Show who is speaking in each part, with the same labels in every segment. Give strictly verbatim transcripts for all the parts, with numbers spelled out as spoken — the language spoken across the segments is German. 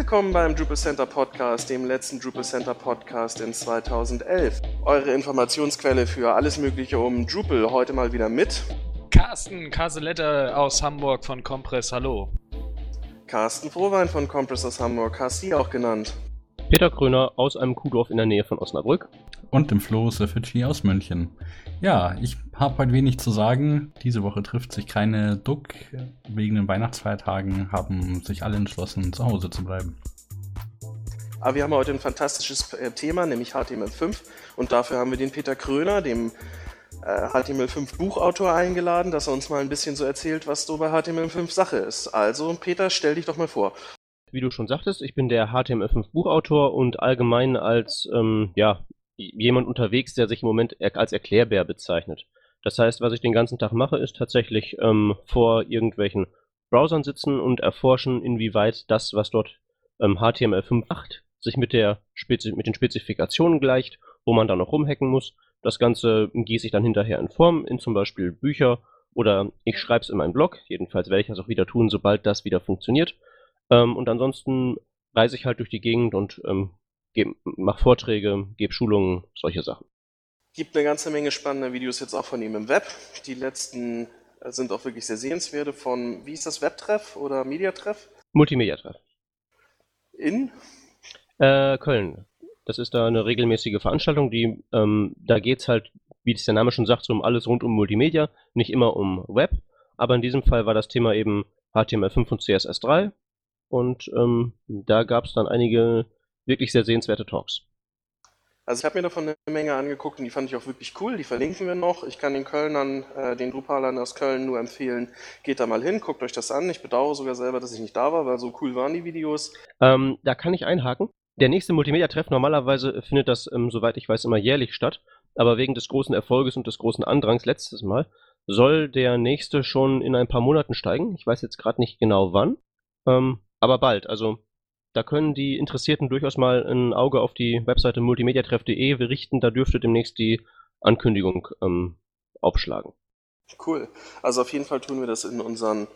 Speaker 1: Willkommen beim Drupal Center Podcast, dem letzten Drupal Center Podcast in zweitausendelf. Eure Informationsquelle für alles Mögliche um Drupal, heute mal wieder mit
Speaker 2: Carsten Kaselette aus Hamburg von Compress, hallo.
Speaker 1: Carsten Frohwein von Compress aus Hamburg, K C auch genannt.
Speaker 3: Peter Kröner aus einem Kuhdorf in der Nähe von Osnabrück.
Speaker 4: Und dem Flo Sefici aus München. Ja, ich habe heute wenig zu sagen. Diese Woche trifft sich keine D U C. Wegen den Weihnachtsfeiertagen haben sich alle entschlossen, zu Hause zu bleiben.
Speaker 1: Aber wir haben heute ein fantastisches Thema, nämlich H T M L fünf. Und dafür haben wir den Peter Kröner, dem äh, H T M L fünf Buchautor, eingeladen, dass er uns mal ein bisschen so erzählt, was so bei H T M L fünf Sache ist. Also, Peter, stell dich doch mal vor.
Speaker 3: Wie du schon sagtest, ich bin der H T M L fünf Buchautor und allgemein als ähm, ja, jemand unterwegs, der sich im Moment als Erklärbär bezeichnet. Das heißt, was ich den ganzen Tag mache, ist tatsächlich ähm, vor irgendwelchen Browsern sitzen und erforschen, inwieweit das, was dort ähm, H T M L fünf macht, sich mit, der Spezi- mit den Spezifikationen gleicht, wo man da noch rumhacken muss. Das Ganze gieße ich dann hinterher in Form, in zum Beispiel Bücher oder ich schreibe es in meinen Blog. Jedenfalls werde ich das auch wieder tun, sobald das wieder funktioniert. Ähm, und ansonsten reise ich halt durch die Gegend und ähm, mache Vorträge, gebe Schulungen, solche Sachen.
Speaker 1: Gibt eine ganze Menge spannender Videos jetzt auch von ihm im Web. Die letzten sind auch wirklich sehr sehenswerte von, wie ist das, Webtreff oder Mediatreff?
Speaker 3: Multimedia-Treff.
Speaker 1: In?
Speaker 3: Äh, Köln. Das ist da eine regelmäßige Veranstaltung, die, ähm, da geht's halt, wie es der Name schon sagt, so um alles rund um Multimedia, nicht immer um Web, aber in diesem Fall war das Thema eben H T M L fünf und C S S drei und ähm, da gab es dann einige wirklich sehr sehenswerte Talks.
Speaker 1: Also ich habe mir davon eine Menge angeguckt und die fand ich auch wirklich cool, die verlinken wir noch. Ich kann den Kölnern, äh, den Drupalern aus Köln nur empfehlen, geht da mal hin, guckt euch das an. Ich bedauere sogar selber, dass ich nicht da war, weil so cool waren die Videos.
Speaker 3: Ähm, da kann ich einhaken. Der nächste Multimedia-Treff normalerweise findet das, ähm, soweit ich weiß, immer jährlich statt, aber wegen des großen Erfolges und des großen Andrangs letztes Mal soll der nächste schon in ein paar Monaten steigen. Ich weiß jetzt gerade nicht genau wann, ähm, aber bald, also da können die Interessierten durchaus mal ein Auge auf die Webseite multimediatreff punkt de richten. Da dürfte demnächst die Ankündigung ähm, aufschlagen.
Speaker 1: Cool. Also auf jeden Fall tun wir das in unseren,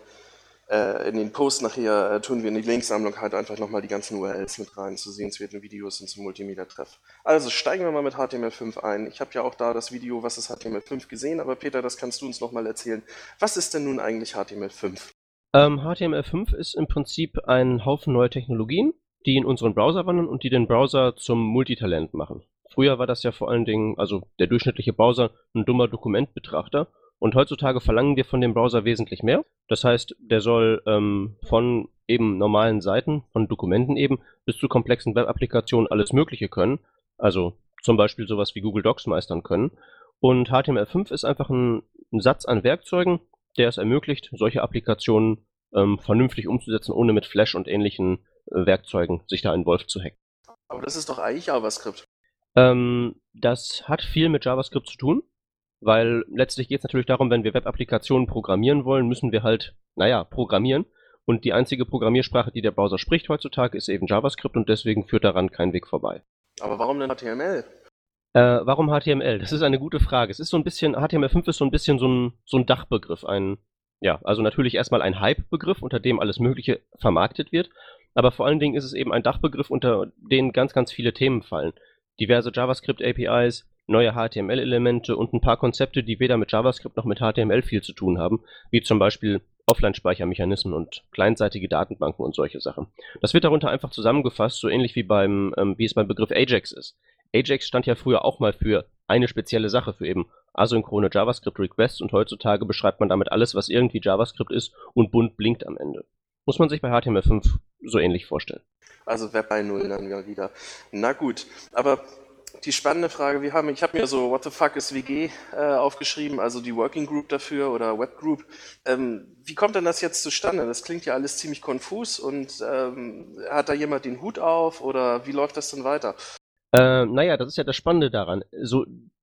Speaker 1: äh, in den Post nachher, äh, tun wir in die Linksammlung halt einfach nochmal die ganzen U R Ls mit rein zu sehenswerten Videos und zum Multimedia-Treff. Also steigen wir mal mit H T M L fünf ein. Ich habe ja auch da das Video, was ist H T M L fünf gesehen, aber Peter, das kannst du uns nochmal erzählen. Was ist denn nun eigentlich H T M L fünf?
Speaker 3: Ähm, H T M L fünf ist im Prinzip ein Haufen neuer Technologien, die in unseren Browser wandern und die den Browser zum Multitalent machen. Früher war das ja vor allen Dingen, also der durchschnittliche Browser, ein dummer Dokumentbetrachter. Und heutzutage verlangen wir von dem Browser wesentlich mehr. Das heißt, der soll ähm, von eben normalen Seiten, von Dokumenten eben, bis zu komplexen Web-Applikationen alles Mögliche können. Also zum Beispiel sowas wie Google Docs meistern können. Und H T M L fünf ist einfach ein, ein Satz an Werkzeugen, der es ermöglicht, solche Applikationen ähm, vernünftig umzusetzen, ohne mit Flash und ähnlichen äh, Werkzeugen sich da in Wolf zu hacken.
Speaker 1: Aber das ist doch eigentlich JavaScript.
Speaker 3: Ähm, das hat viel mit JavaScript zu tun, weil letztlich geht es natürlich darum, wenn wir Web-Applikationen programmieren wollen, müssen wir halt, naja, programmieren. Und die einzige Programmiersprache, die der Browser spricht heutzutage, ist eben JavaScript und deswegen führt daran kein Weg vorbei.
Speaker 1: Aber warum denn H T M L?
Speaker 3: Äh, warum H T M L? Das ist eine gute Frage. Es ist so ein bisschen, H T M L fünf ist so ein bisschen so ein, so ein Dachbegriff, ein, ja, also natürlich erstmal ein Hype-Begriff, unter dem alles Mögliche vermarktet wird, aber vor allen Dingen ist es eben ein Dachbegriff, unter den ganz, ganz viele Themen fallen. Diverse JavaScript-A P Is, neue H T M L-Elemente und ein paar Konzepte, die weder mit JavaScript noch mit H T M L viel zu tun haben, wie zum Beispiel Offline-Speichermechanismen und kleinseitige Datenbanken und solche Sachen. Das wird darunter einfach zusammengefasst, so ähnlich wie beim, ähm, wie es beim Begriff Ajax ist. Ajax stand ja früher auch mal für eine spezielle Sache, für eben asynchrone JavaScript-Requests und heutzutage beschreibt man damit alles, was irgendwie JavaScript ist und bunt blinkt am Ende. Muss man sich bei H T M L fünf so ähnlich vorstellen.
Speaker 1: Also Web bei Null dann wieder. Na gut, aber die spannende Frage, wir haben, ich habe mir so What the fuck ist W G äh, aufgeschrieben, also die Working Group dafür oder Web Group. Ähm, wie kommt denn das jetzt zustande? Das klingt ja alles ziemlich konfus und ähm, hat da jemand den Hut auf oder wie läuft das denn weiter?
Speaker 3: Äh, naja, das ist ja das Spannende daran. So,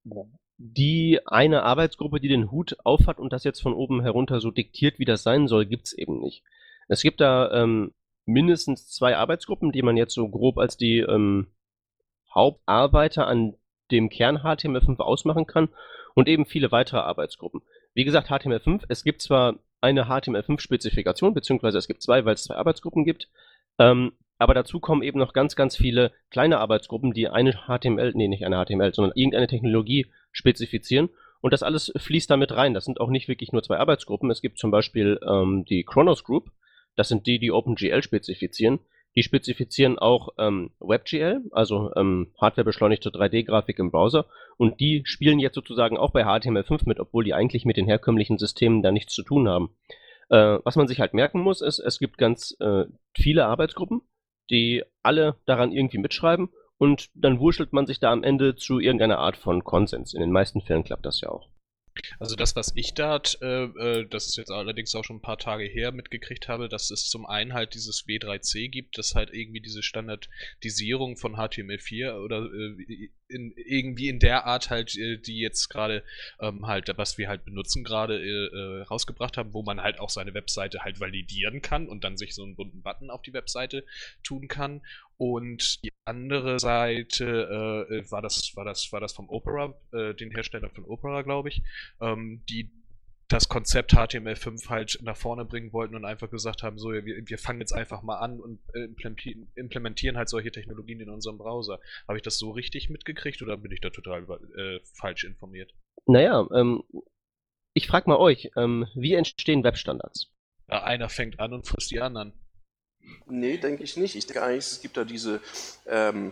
Speaker 3: die eine Arbeitsgruppe, die den Hut aufhat und das jetzt von oben herunter so diktiert, wie das sein soll, gibt's eben nicht. Es gibt da ähm, mindestens zwei Arbeitsgruppen, die man jetzt so grob als die ähm, Hauptarbeiter an dem Kern H T M L fünf ausmachen kann und eben viele weitere Arbeitsgruppen. Wie gesagt, H T M L fünf, es gibt zwar eine H T M L fünf Spezifikation, beziehungsweise es gibt zwei, weil es zwei Arbeitsgruppen gibt, ähm, Aber dazu kommen eben noch ganz, ganz viele kleine Arbeitsgruppen, die eine H T M L, nee, nicht eine H T M L, sondern irgendeine Technologie spezifizieren. Und das alles fließt damit rein. Das sind auch nicht wirklich nur zwei Arbeitsgruppen. Es gibt zum Beispiel ähm, die Chronos Group. Das sind die, die OpenGL spezifizieren. Die spezifizieren auch ähm, WebGL, also ähm, hardwarebeschleunigte drei D-Grafik im Browser. Und die spielen jetzt sozusagen auch bei H T M L fünf mit, obwohl die eigentlich mit den herkömmlichen Systemen da nichts zu tun haben. Äh, was man sich halt merken muss, ist, es gibt ganz äh, viele Arbeitsgruppen, die alle daran irgendwie mitschreiben. Und dann wurschtelt man sich da am Ende zu irgendeiner Art von Konsens. In den meisten Fällen klappt das ja auch.
Speaker 2: Also das, was ich da, äh, äh, das ist jetzt allerdings auch schon ein paar Tage her, mitgekriegt habe, dass es zum einen halt dieses W drei C gibt, das halt irgendwie diese Standardisierung von H T M L vier oder äh, in, irgendwie in der Art halt, äh, die jetzt gerade ähm, halt, was wir halt benutzen gerade, äh, rausgebracht haben, wo man halt auch seine Webseite halt validieren kann und dann sich so einen bunten Button auf die Webseite tun kann. Und die andere Seite äh, war das, war das, war das vom Opera, äh, den Hersteller von Opera, glaube ich, ähm, die das Konzept H T M L fünf halt nach vorne bringen wollten und einfach gesagt haben, so, wir, wir fangen jetzt einfach mal an und äh, implementieren halt solche Technologien in unserem Browser. Habe ich das so richtig mitgekriegt oder bin ich da total äh, falsch informiert?
Speaker 3: Naja, ähm, ich frage mal euch, ähm, wie entstehen Webstandards?
Speaker 2: Ja, einer fängt an und frisst die anderen.
Speaker 1: Nee, denke ich nicht. Ich denke eigentlich, es gibt da diese ähm,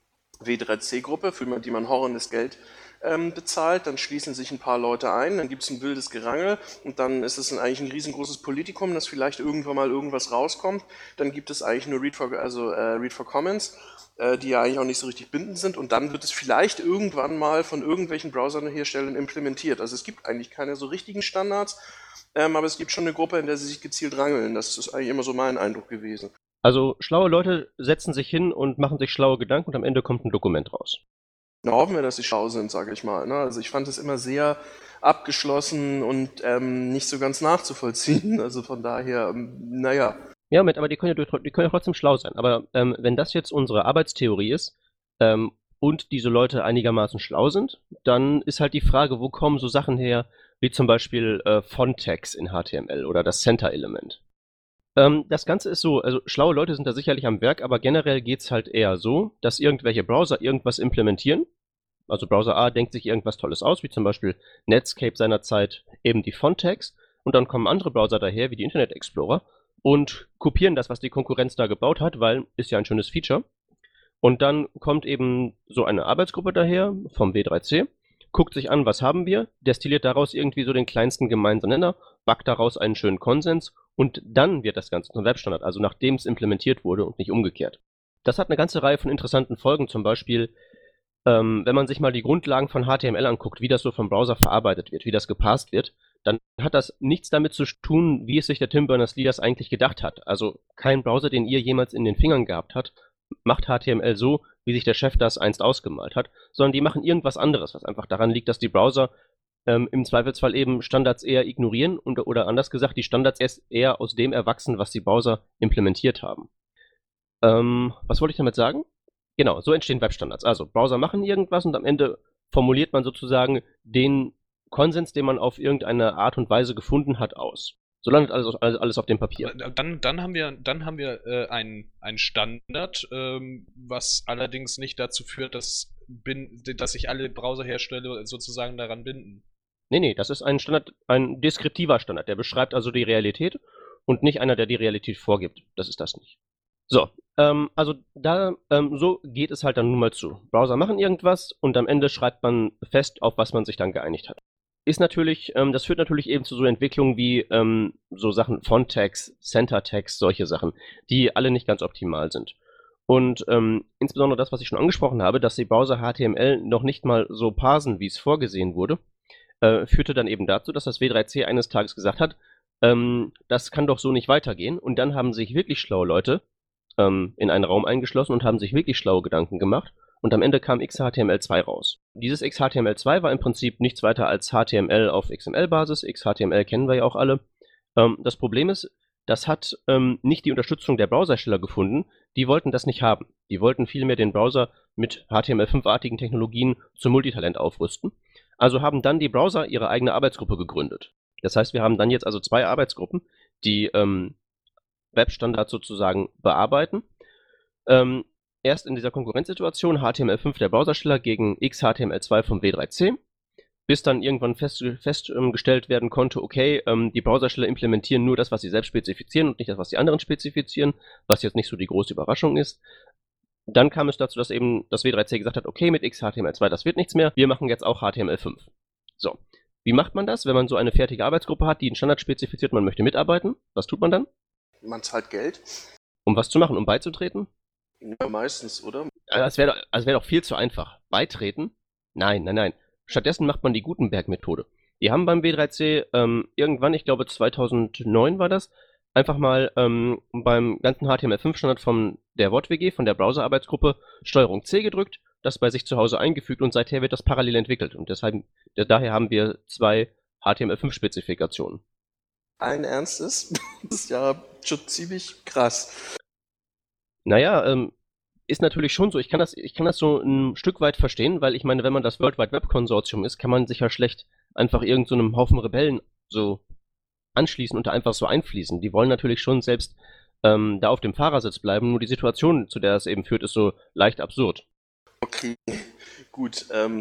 Speaker 1: W drei C-Gruppe, für die man horrendes Geld ähm, bezahlt. Dann schließen sich ein paar Leute ein, dann gibt es ein wildes Gerangel und dann ist es ein, eigentlich ein riesengroßes Politikum, dass vielleicht irgendwann mal irgendwas rauskommt. Dann gibt es eigentlich nur Read for, also, äh, Read for Comments, äh, die ja eigentlich auch nicht so richtig bindend sind. Und dann wird es vielleicht irgendwann mal von irgendwelchen Browserherstellern implementiert. Also es gibt eigentlich keine so richtigen Standards. Ähm, aber es gibt schon eine Gruppe, in der sie sich gezielt rangeln. Das ist eigentlich immer so mein Eindruck gewesen.
Speaker 3: Also schlaue Leute setzen sich hin und machen sich schlaue Gedanken und am Ende kommt ein Dokument raus.
Speaker 1: Na, hoffen wir, dass sie schlau sind, sage ich mal. Ne? Also ich fand es immer sehr abgeschlossen und ähm, nicht so ganz nachzuvollziehen. Also von daher, ähm, naja.
Speaker 3: Ja, mit, aber die können ja, die können ja trotzdem schlau sein. Aber ähm, wenn das jetzt unsere Arbeitstheorie ist ähm, und diese Leute einigermaßen schlau sind, dann ist halt die Frage, wo kommen so Sachen her, wie zum Beispiel äh, Font-Tags in H T M L oder das Center-Element. Ähm, das Ganze ist so, also schlaue Leute sind da sicherlich am Werk, aber generell geht's halt eher so, dass irgendwelche Browser irgendwas implementieren. Also Browser A denkt sich irgendwas Tolles aus, wie zum Beispiel Netscape seinerzeit eben die Font-Tags, und dann kommen andere Browser daher, wie die Internet Explorer, und kopieren das, was die Konkurrenz da gebaut hat, weil ist ja ein schönes Feature. Und dann kommt eben so eine Arbeitsgruppe daher vom W drei C, guckt sich an, was haben wir, destilliert daraus irgendwie so den kleinsten gemeinsamen Nenner, backt daraus einen schönen Konsens und dann wird das Ganze zum Webstandard, also nachdem es implementiert wurde und nicht umgekehrt. Das hat eine ganze Reihe von interessanten Folgen, zum Beispiel, ähm, wenn man sich mal die Grundlagen von H T M L anguckt, wie das so vom Browser verarbeitet wird, wie das gepasst wird, dann hat das nichts damit zu tun, wie es sich der Tim Berners-Lee das eigentlich gedacht hat. Also kein Browser, den ihr jemals in den Fingern gehabt habt, macht H T M L so, wie sich der Chef das einst ausgemalt hat, sondern die machen irgendwas anderes, was einfach daran liegt, dass die Browser ähm, im Zweifelsfall eben Standards eher ignorieren und, oder anders gesagt, die Standards erst eher aus dem erwachsen, was die Browser implementiert haben. Ähm, was wollte ich damit sagen? Genau, so entstehen Webstandards. Also Browser machen irgendwas und am Ende formuliert man sozusagen den Konsens, den man auf irgendeine Art und Weise gefunden hat, aus. So landet alles, alles, alles auf dem Papier.
Speaker 2: Dann, dann haben wir, dann haben wir äh, einen, einen Standard, ähm, was allerdings nicht dazu führt, dass, bin, dass sich alle Browserhersteller sozusagen daran binden.
Speaker 3: Nee, nee, das ist ein Standard, ein deskriptiver Standard. Der beschreibt also die Realität und nicht einer, der die Realität vorgibt. Das ist das nicht. So, ähm, also da, ähm, so geht es halt dann nun mal zu. Browser machen irgendwas und am Ende schreibt man fest, auf was man sich dann geeinigt hat. Ist natürlich, ähm, das führt natürlich eben zu so Entwicklungen wie ähm, so Sachen Font-Tags, Center-Tags, solche Sachen, die alle nicht ganz optimal sind. Und ähm, insbesondere das, was ich schon angesprochen habe, dass die Browser H T M L noch nicht mal so parsen, wie es vorgesehen wurde, äh, führte dann eben dazu, dass das W drei C eines Tages gesagt hat, ähm, das kann doch so nicht weitergehen. Und dann haben sich wirklich schlaue Leute ähm, in einen Raum eingeschlossen und haben sich wirklich schlaue Gedanken gemacht. Und am Ende kam X H T M L zwei raus. Dieses X H T M L zwei war im Prinzip nichts weiter als H T M L auf X M L-Basis. X H T M L kennen wir ja auch alle. Ähm, das Problem ist, das hat ähm, nicht die Unterstützung der Browserhersteller gefunden. Die wollten das nicht haben. Die wollten vielmehr den Browser mit H T M L fünf-artigen Technologien zum Multitalent aufrüsten. Also haben dann die Browser ihre eigene Arbeitsgruppe gegründet. Das heißt, wir haben dann jetzt also zwei Arbeitsgruppen, die ähm, Webstandards sozusagen bearbeiten. Ähm, erst in dieser Konkurrenzsituation H T M L fünf der Browsersteller gegen X H T M L zwei vom W drei C, bis dann irgendwann festgestellt fest, ähm, werden konnte, okay, ähm, die Browsersteller implementieren nur das, was sie selbst spezifizieren und nicht das, was die anderen spezifizieren, was jetzt nicht so die große Überraschung ist. Dann kam es dazu, dass eben das W drei C gesagt hat, okay, mit X H T M L zwei, das wird nichts mehr, wir machen jetzt auch H T M L fünf. So, wie macht man das, wenn man so eine fertige Arbeitsgruppe hat, die einen Standard spezifiziert, man möchte mitarbeiten? Was tut man dann?
Speaker 1: Man zahlt Geld.
Speaker 3: Um was zu machen, um beizutreten?
Speaker 1: Ja, meistens, oder?
Speaker 3: Also das wäre also wär doch viel zu einfach. Beitreten? Nein, nein, nein. Stattdessen macht man die Gutenberg-Methode. Die haben beim W drei C ähm, irgendwann, ich glaube zweitausendneun war das, einfach mal ähm, beim ganzen H T M L fünf Standard von der WOT W G, von der Browser-Arbeitsgruppe, Steuerung C gedrückt, das bei sich zu Hause eingefügt und seither wird das parallel entwickelt. Und deshalb, daher haben wir zwei H T M L fünf Spezifikationen.
Speaker 1: Allen Ernstes? Das ist ja schon ziemlich krass.
Speaker 3: Naja, ähm, ist natürlich schon so. Ich kann das, ich kann das so ein Stück weit verstehen, weil ich meine, wenn man das World Wide Web Konsortium ist, kann man sich ja schlecht einfach irgendeinem so Haufen Rebellen so anschließen und da einfach so einfließen. Die wollen natürlich schon selbst ähm, da auf dem Fahrersitz bleiben, nur die Situation, zu der es eben führt, ist so leicht absurd.
Speaker 1: Okay, gut. Ähm,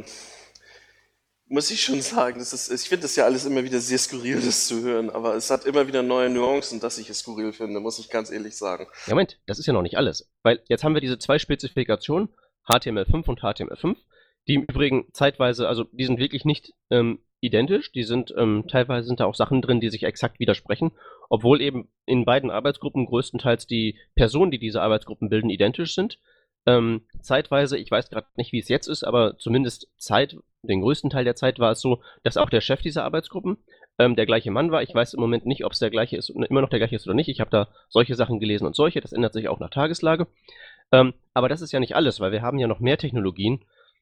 Speaker 1: muss ich schon sagen, das ist, ich finde das ja alles immer wieder sehr skurril, das zu hören, aber es hat immer wieder neue Nuancen, dass ich es skurril finde, muss ich ganz ehrlich sagen.
Speaker 3: Ja, Moment, das ist ja noch nicht alles, weil jetzt haben wir diese zwei Spezifikationen, H T M L fünf und H T M L fünf, die im Übrigen zeitweise, also die sind wirklich nicht ähm, identisch, die sind, ähm, teilweise sind da auch Sachen drin, die sich exakt widersprechen, obwohl eben in beiden Arbeitsgruppen größtenteils die Personen, die diese Arbeitsgruppen bilden, identisch sind. Ähm, zeitweise, ich weiß gerade nicht, wie es jetzt ist, aber zumindest Zeit, den größten Teil der Zeit war es so, dass auch der Chef dieser Arbeitsgruppen ähm, der gleiche Mann war. Ich weiß im Moment nicht, ob es der gleiche ist, immer noch der gleiche ist oder nicht. Ich habe da solche Sachen gelesen und solche, das ändert sich auch nach Tageslage. Ähm, aber das ist ja nicht alles, weil wir haben ja noch mehr Technologien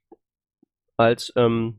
Speaker 3: als ähm,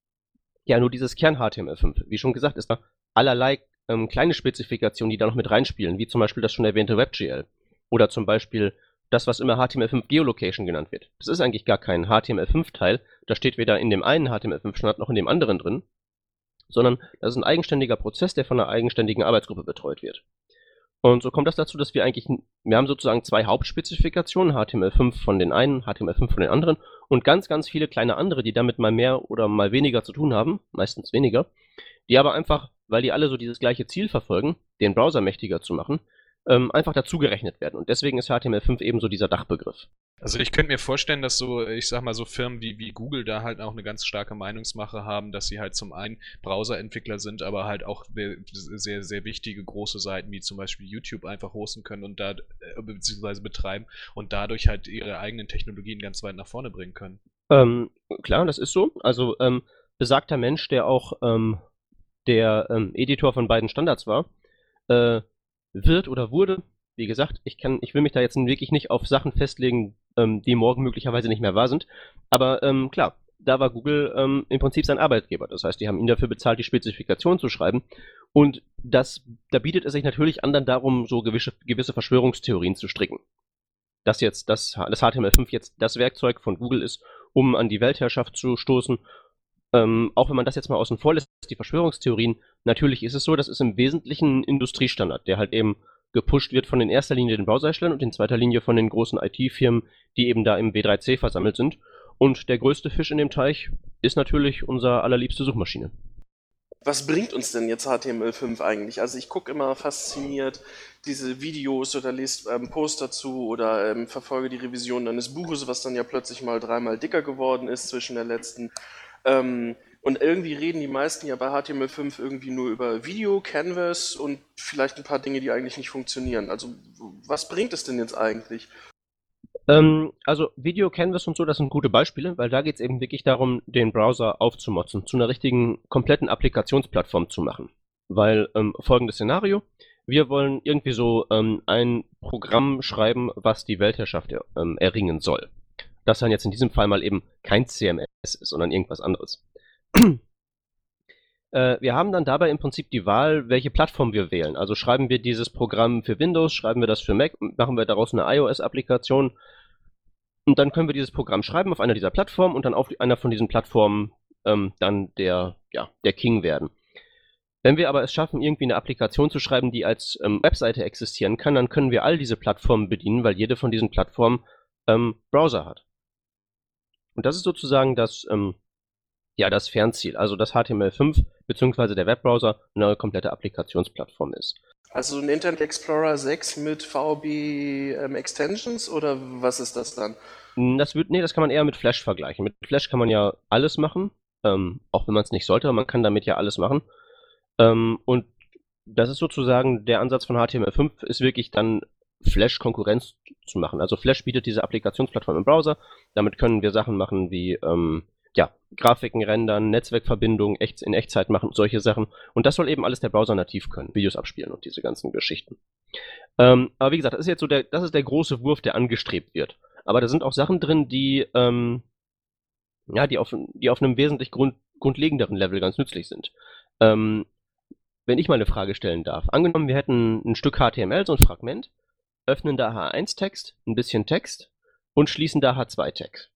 Speaker 3: ja nur dieses Kern-H T M L fünf. Wie schon gesagt, ist da allerlei ähm, kleine Spezifikationen, die da noch mit reinspielen, wie zum Beispiel das schon erwähnte WebGL oder zum Beispiel das, was immer H T M L fünf Geolocation genannt wird. Das ist eigentlich gar kein H T M L fünf Teil, das steht weder in dem einen H T M L fünf Standard noch in dem anderen drin, sondern das ist ein eigenständiger Prozess, der von einer eigenständigen Arbeitsgruppe betreut wird. Und so kommt das dazu, dass wir eigentlich, wir haben sozusagen zwei Hauptspezifikationen, H T M L fünf von den einen, H T M L fünf von den anderen und ganz, ganz viele kleine andere, die damit mal mehr oder mal weniger zu tun haben, meistens weniger, die aber einfach, weil die alle so dieses gleiche Ziel verfolgen, den Browser mächtiger zu machen, ähm, einfach dazugerechnet werden. Und deswegen ist H T M L fünf eben so dieser Dachbegriff.
Speaker 2: Also ich könnte mir vorstellen, dass so, ich sag mal, so Firmen wie, wie Google da halt auch eine ganz starke Meinungsmache haben, dass sie halt zum einen Browserentwickler sind, aber halt auch sehr, sehr wichtige große Seiten wie zum Beispiel YouTube einfach hosten können und da, beziehungsweise betreiben und dadurch halt ihre eigenen Technologien ganz weit nach vorne bringen können.
Speaker 3: Ähm, klar, das ist so. Also ähm, besagter Mensch, der auch ähm, der ähm, Editor von beiden Standards war, äh, wird oder wurde, wie gesagt, ich kann, ich will mich da jetzt wirklich nicht auf Sachen festlegen, ähm, die morgen möglicherweise nicht mehr wahr sind, aber ähm, klar, da war Google ähm, im Prinzip sein Arbeitgeber. Das heißt, die haben ihn dafür bezahlt, die Spezifikation zu schreiben und das, da bietet es sich natürlich an, dann darum, so gewisse, gewisse Verschwörungstheorien zu stricken. Dass jetzt das, das H T M L fünf jetzt das Werkzeug von Google ist, um an die Weltherrschaft zu stoßen. Ähm, auch wenn man das jetzt mal außen vor lässt, die Verschwörungstheorien, natürlich ist es so, das ist im Wesentlichen ein Industriestandard, der halt eben gepusht wird von in erster Linie den Browserherstellern und in zweiter Linie von den großen I T-Firmen, die eben da im W drei C versammelt sind. Und der größte Fisch in dem Teich ist natürlich unsere allerliebste Suchmaschine.
Speaker 1: Was bringt uns denn jetzt H T M L fünf eigentlich? Also ich gucke immer fasziniert diese Videos oder lese ähm, Posts dazu oder ähm, verfolge die Revision eines Buches, was dann ja plötzlich mal dreimal dicker geworden ist zwischen der letzten. Ähm, und irgendwie reden die meisten ja bei H T M L fünf irgendwie nur über Video, Canvas und vielleicht ein paar Dinge, die eigentlich nicht funktionieren. Also was bringt es denn jetzt eigentlich?
Speaker 3: Ähm, also Video, Canvas und so, das sind gute Beispiele, weil da geht es eben wirklich darum, den Browser aufzumotzen, zu einer richtigen, kompletten Applikationsplattform zu machen. Weil ähm, folgendes Szenario, wir wollen irgendwie so ähm, ein Programm schreiben, was die Weltherrschaft er, ähm, erringen soll. Das dann jetzt in diesem Fall mal eben kein C M S ist, sondern irgendwas anderes. äh, wir haben dann dabei im Prinzip die Wahl, welche Plattform wir wählen. Also schreiben wir dieses Programm für Windows, schreiben wir das für Mac, machen wir daraus eine iOS-Applikation und dann können wir dieses Programm schreiben auf einer dieser Plattformen und dann auf einer von diesen Plattformen ähm, dann der, ja, der King werden. Wenn wir aber es schaffen, irgendwie eine Applikation zu schreiben, die als ähm, Webseite existieren kann, dann können wir all diese Plattformen bedienen, weil jede von diesen Plattformen ähm, Browser hat. Und das ist sozusagen das, ähm, ja, das Fernziel, also dass H T M L fünf bzw. der Webbrowser eine komplette Applikationsplattform ist.
Speaker 1: Also ein Internet Explorer sechs mit V B ähm, Extensions oder was ist das dann?
Speaker 3: Das wird, nee, das kann man eher mit Flash vergleichen. Mit Flash kann man ja alles machen, ähm, auch wenn man es nicht sollte, aber man kann damit ja alles machen. Ähm, und das ist sozusagen der Ansatz von H T M L fünf, ist wirklich dann Flash Konkurrenz zu machen. Also Flash bietet diese Applikationsplattform im Browser. Damit können wir Sachen machen wie ähm, ja, Grafiken rendern, Netzwerkverbindungen echt, in Echtzeit machen, solche Sachen. Und das soll eben alles der Browser nativ können, Videos abspielen und diese ganzen Geschichten. Ähm, aber wie gesagt, das ist jetzt so der, das ist der große Wurf, der angestrebt wird. Aber da sind auch Sachen drin, die ähm, ja, die auf, die auf einem wesentlich grund, grundlegenderen Level ganz nützlich sind. Ähm, wenn ich mal eine Frage stellen darf. Angenommen, wir hätten ein Stück H T M L, so ein Fragment, öffnen da H eins Text, ein bisschen Text und schließen da H zwei Text.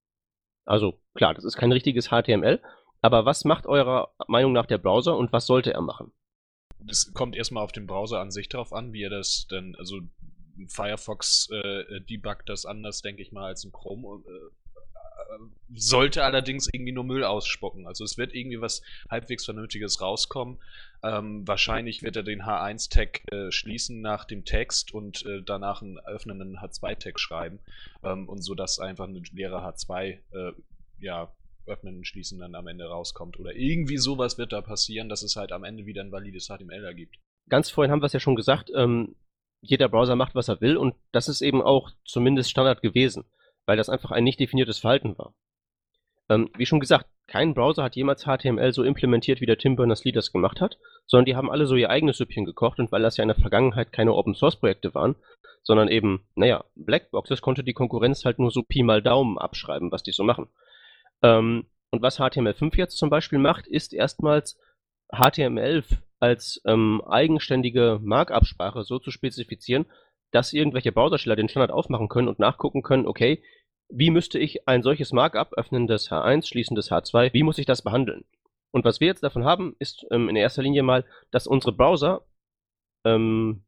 Speaker 3: Also klar, das ist kein richtiges H T M L, aber was macht eurer Meinung nach der Browser und was sollte er machen?
Speaker 2: Das kommt erstmal auf den Browser an sich drauf an, wie er das denn, also Firefox äh, debuggt das anders, denke ich mal, als ein Chrome. Äh, sollte allerdings irgendwie nur Müll ausspucken. Also es wird irgendwie was halbwegs Vernünftiges rauskommen. Ähm, wahrscheinlich wird er den H eins Tag äh, schließen nach dem Text und äh, danach einen öffnenden H zwei Tag schreiben. Ähm, und so, dass einfach eine leere H zwei äh, ja, öffnen und schließen dann am Ende rauskommt. Oder irgendwie sowas wird da passieren, dass es halt am Ende wieder ein valides H T M L ergibt.
Speaker 3: Ganz vorhin haben wir es ja schon gesagt, ähm, jeder Browser macht, was er will, und das ist eben auch zumindest Standard gewesen, weil das einfach ein nicht definiertes Verhalten war. Ähm, wie schon gesagt, kein Browser hat jemals H T M L so implementiert, wie der Tim Berners-Lee das gemacht hat, sondern die haben alle so ihr eigenes Süppchen gekocht, und weil das ja in der Vergangenheit keine Open-Source-Projekte waren, sondern eben, naja, Blackboxes, konnte die Konkurrenz halt nur so Pi mal Daumen abschreiben, was die so machen. Ähm, und was H T M L fünf jetzt zum Beispiel macht, ist erstmals H T M L als ähm, eigenständige Markup-Sprache so zu spezifizieren, dass irgendwelche Browsersteller den Standard aufmachen können und nachgucken können, okay, wie müsste ich ein solches Markup, öffnendes H eins, schließendes H zwei, wie muss ich das behandeln? Und was wir jetzt davon haben, ist ähm, in erster Linie mal, dass unsere Browser ähm,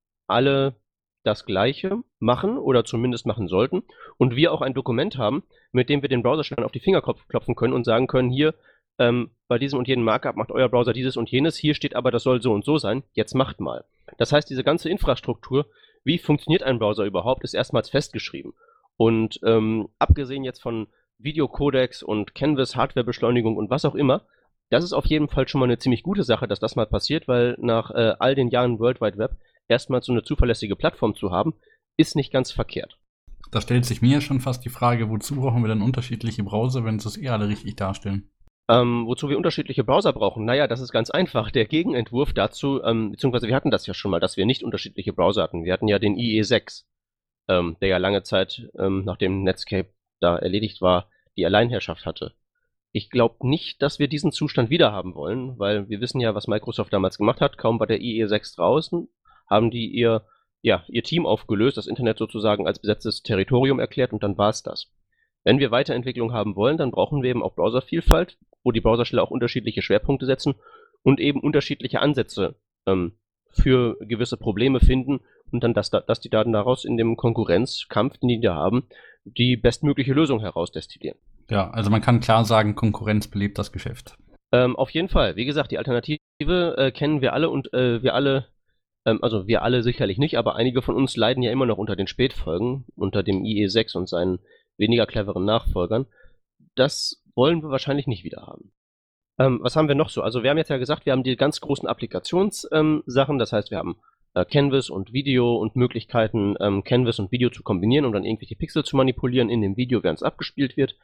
Speaker 3: alle das Gleiche machen oder zumindest machen sollten und wir auch ein Dokument haben, mit dem wir den Browserstellern auf die Finger klopfen können und sagen können, hier, ähm, bei diesem und jenem Markup macht euer Browser dieses und jenes, hier steht aber, das soll so und so sein, jetzt macht mal. Das heißt, diese ganze Infrastruktur, wie funktioniert ein Browser überhaupt, ist erstmals festgeschrieben. Und ähm, abgesehen jetzt von Videocodecs und Canvas, Hardwarebeschleunigung und was auch immer, das ist auf jeden Fall schon mal eine ziemlich gute Sache, dass das mal passiert, weil nach äh, all den Jahren World Wide Web erstmals so eine zuverlässige Plattform zu haben, ist nicht ganz verkehrt.
Speaker 4: Da stellt sich mir schon fast die Frage, wozu brauchen wir dann unterschiedliche Browser, wenn sie es eh alle richtig darstellen?
Speaker 3: Ähm, wozu wir unterschiedliche Browser brauchen? Naja, das ist ganz einfach. Der Gegenentwurf dazu, ähm, beziehungsweise wir hatten das ja schon mal, dass wir nicht unterschiedliche Browser hatten. Wir hatten ja den I E sechs, ähm, der ja lange Zeit, ähm, nachdem Netscape da erledigt war, die Alleinherrschaft hatte. Ich glaube nicht, dass wir diesen Zustand wieder haben wollen, weil wir wissen ja, was Microsoft damals gemacht hat. Kaum war der I E sechs draußen, haben die ihr, ja, ihr Team aufgelöst, das Internet sozusagen als besetztes Territorium erklärt, und dann war es das. Wenn wir Weiterentwicklung haben wollen, dann brauchen wir eben auch Browservielfalt, wo die Browsersteller auch unterschiedliche Schwerpunkte setzen und eben unterschiedliche Ansätze ähm, für gewisse Probleme finden und dann, dass, dass die Daten daraus in dem Konkurrenzkampf, den die da haben, die bestmögliche Lösung herausdestillieren.
Speaker 4: Ja, also man kann klar sagen, Konkurrenz belebt das Geschäft.
Speaker 3: Ähm, auf jeden Fall. Wie gesagt, die Alternative äh, kennen wir alle, und äh, wir alle, ähm, also wir alle sicherlich nicht, aber einige von uns leiden ja immer noch unter den Spätfolgen, unter dem I E sechs und seinen weniger cleveren Nachfolgern. Das wollen wir wahrscheinlich nicht wieder haben. Ähm, was haben wir noch so? Also wir haben jetzt ja gesagt, wir haben die ganz großen Applikationssachen, ähm, das heißt, wir haben äh, Canvas und Video und Möglichkeiten, ähm, Canvas und Video zu kombinieren, um dann irgendwelche Pixel zu manipulieren in dem Video, während es abgespielt wird.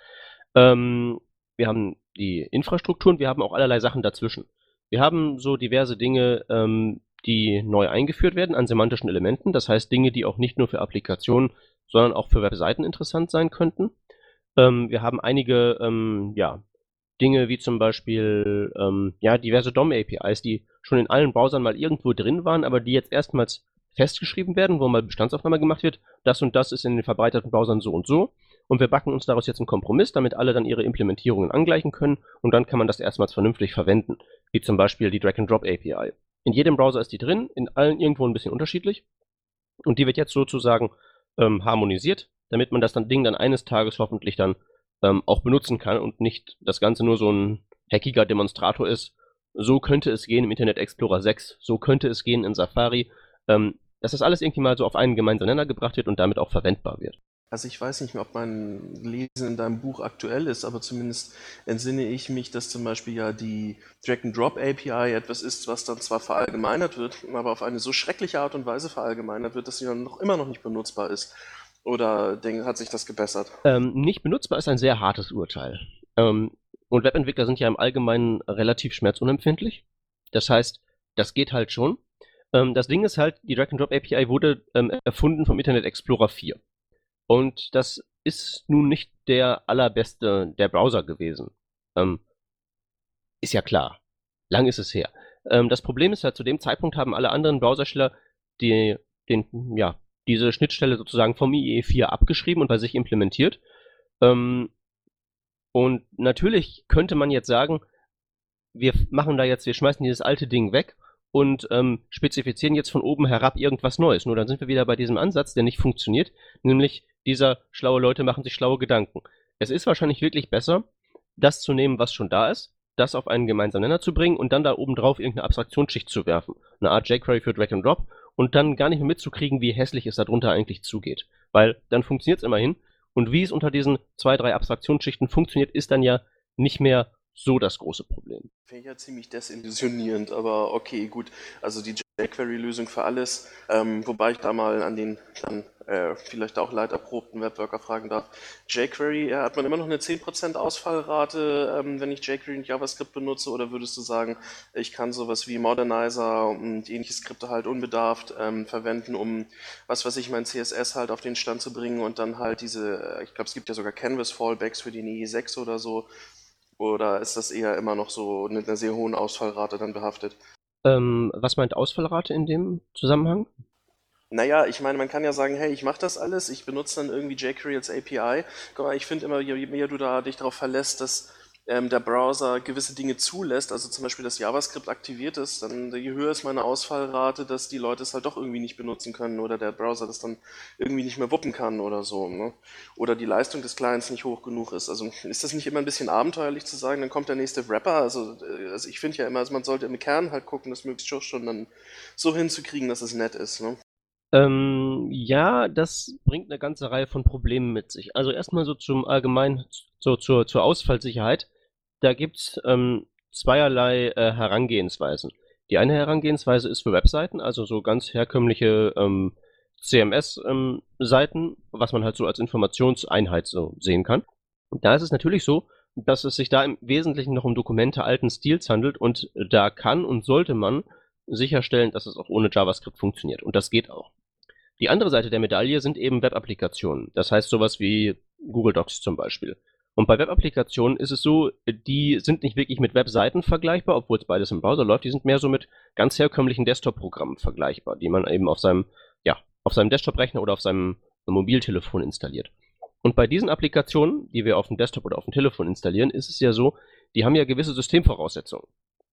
Speaker 3: Ähm, wir haben die Infrastruktur und wir haben auch allerlei Sachen dazwischen. Wir haben so diverse Dinge, ähm, die neu eingeführt werden an semantischen Elementen, das heißt Dinge, die auch nicht nur für Applikationen, sondern auch für Webseiten interessant sein könnten. Ähm, wir haben einige, ähm, ja, Dinge wie zum Beispiel, ähm, ja, diverse D O M-A P Is, die schon in allen Browsern mal irgendwo drin waren, aber die jetzt erstmals festgeschrieben werden, wo mal Bestandsaufnahme gemacht wird. Das und das ist in den verbreiteten Browsern so und so. und wir backen uns daraus jetzt einen Kompromiss, damit alle dann ihre Implementierungen angleichen können und dann kann man das erstmals vernünftig verwenden, wie zum Beispiel die Drag-and-Drop-A P I. In jedem Browser ist die drin, in allen irgendwo ein bisschen unterschiedlich und die wird jetzt sozusagen ähm, harmonisiert, damit man das dann Ding dann eines Tages hoffentlich dann ähm, auch benutzen kann und nicht das Ganze nur so ein hackiger Demonstrator ist. So könnte es gehen im Internet Explorer sechs, so könnte es gehen in Safari, ähm, dass das alles irgendwie mal so auf einen gemeinsamen Nenner gebracht wird und damit auch verwendbar wird.
Speaker 1: Also ich weiß nicht mehr, ob mein Lesen in deinem Buch aktuell ist, aber zumindest entsinne ich mich, dass zum Beispiel ja die Drag-and-Drop-A P I etwas ist, was dann zwar verallgemeinert wird, aber auf eine so schreckliche Art und Weise verallgemeinert wird, dass sie dann noch immer noch nicht benutzbar ist. Oder denk, hat sich das gebessert?
Speaker 3: Ähm, nicht benutzbar ist ein sehr hartes Urteil. Ähm, und Webentwickler sind ja im Allgemeinen relativ schmerzunempfindlich. Das heißt, das geht halt schon. Ähm, das Ding ist halt, die Drag-and-Drop-A P I wurde ähm, erfunden vom Internet Explorer vier. Und das ist nun nicht der allerbeste der Browser gewesen. Ähm, ist ja klar. Lang ist es her. Ähm, das Problem ist halt, zu dem Zeitpunkt haben alle anderen Browsersteller die, den, ja, diese Schnittstelle sozusagen vom I E vier abgeschrieben und bei sich implementiert. Ähm, und natürlich könnte man jetzt sagen, wir machen da jetzt, wir schmeißen dieses alte Ding weg und ähm, spezifizieren jetzt von oben herab irgendwas Neues. Nur dann sind wir wieder bei diesem Ansatz, der nicht funktioniert, nämlich dieser schlaue Leute machen sich schlaue Gedanken. Es ist wahrscheinlich wirklich besser, das zu nehmen, was schon da ist, das auf einen gemeinsamen Nenner zu bringen und dann da oben drauf irgendeine Abstraktionsschicht zu werfen. Eine Art jQuery für Drag and Drop und dann gar nicht mehr mitzukriegen, wie hässlich es darunter eigentlich zugeht. Weil dann funktioniert es immerhin. Und wie es unter diesen zwei, drei Abstraktionsschichten funktioniert, ist dann ja nicht mehr so das große Problem.
Speaker 1: Finde ich ja ziemlich desillusionierend, aber okay, gut. Also die jQuery-Lösung für alles, ähm, wobei ich da mal an den dann äh, vielleicht auch leiderprobten Webworker fragen darf. jQuery, äh, hat man immer noch eine zehn Prozent Ausfallrate, ähm, wenn ich jQuery und JavaScript benutze, oder würdest du sagen, ich kann sowas wie Modernizer und ähnliche Skripte halt unbedarft ähm, verwenden, um, was weiß ich, mein C S S halt auf den Stand zu bringen und dann halt diese, ich glaube, es gibt ja sogar Canvas-Fallbacks für die N I E sechs oder so. Oder ist das eher immer noch so mit einer sehr hohen Ausfallrate dann behaftet?
Speaker 3: Ähm, was meint Ausfallrate in dem Zusammenhang?
Speaker 1: Naja, ich meine, man kann ja sagen, hey, ich mache das alles, ich benutze dann irgendwie jQuery als A P I. Guck mal, ich finde immer, je mehr du da dich darauf verlässt, dass ähm, der Browser gewisse Dinge zulässt, also zum Beispiel das JavaScript aktiviert ist, dann je höher ist meine Ausfallrate, dass die Leute es halt doch irgendwie nicht benutzen können oder der Browser das dann irgendwie nicht mehr wuppen kann oder so, ne? Oder die Leistung des Clients nicht hoch genug ist. Also ist das nicht immer ein bisschen abenteuerlich zu sagen, dann kommt der nächste Wrapper? Also, also ich finde ja immer, also man sollte im Kern halt gucken, das möglichst schon dann so hinzukriegen, dass es nett ist, ne?
Speaker 3: Ähm, ja, das bringt eine ganze Reihe von Problemen mit sich. Also erstmal so zum Allgemeinen, so zur, zur Ausfallsicherheit. Da gibt's ähm, zweierlei äh, Herangehensweisen. Die eine Herangehensweise ist für Webseiten, also so ganz herkömmliche ähm, C M S-Seiten, ähm, was man halt so als Informationseinheit so sehen kann. Und da ist es natürlich so, dass es sich da im Wesentlichen noch um Dokumente alten Stils handelt und da kann und sollte man sicherstellen, dass es auch ohne JavaScript funktioniert. Und das geht auch. Die andere Seite der Medaille sind eben Web-Applikationen. Das heißt sowas wie Google Docs zum Beispiel. Und bei Web-Applikationen ist es so, die sind nicht wirklich mit Webseiten vergleichbar, obwohl es beides im Browser läuft. Die sind mehr so mit ganz herkömmlichen Desktop-Programmen vergleichbar, die man eben auf seinem, ja, auf seinem Desktop-Rechner oder auf seinem Mobiltelefon installiert. Und bei diesen Applikationen, die wir auf dem Desktop oder auf dem Telefon installieren, ist es ja so, die haben ja gewisse Systemvoraussetzungen.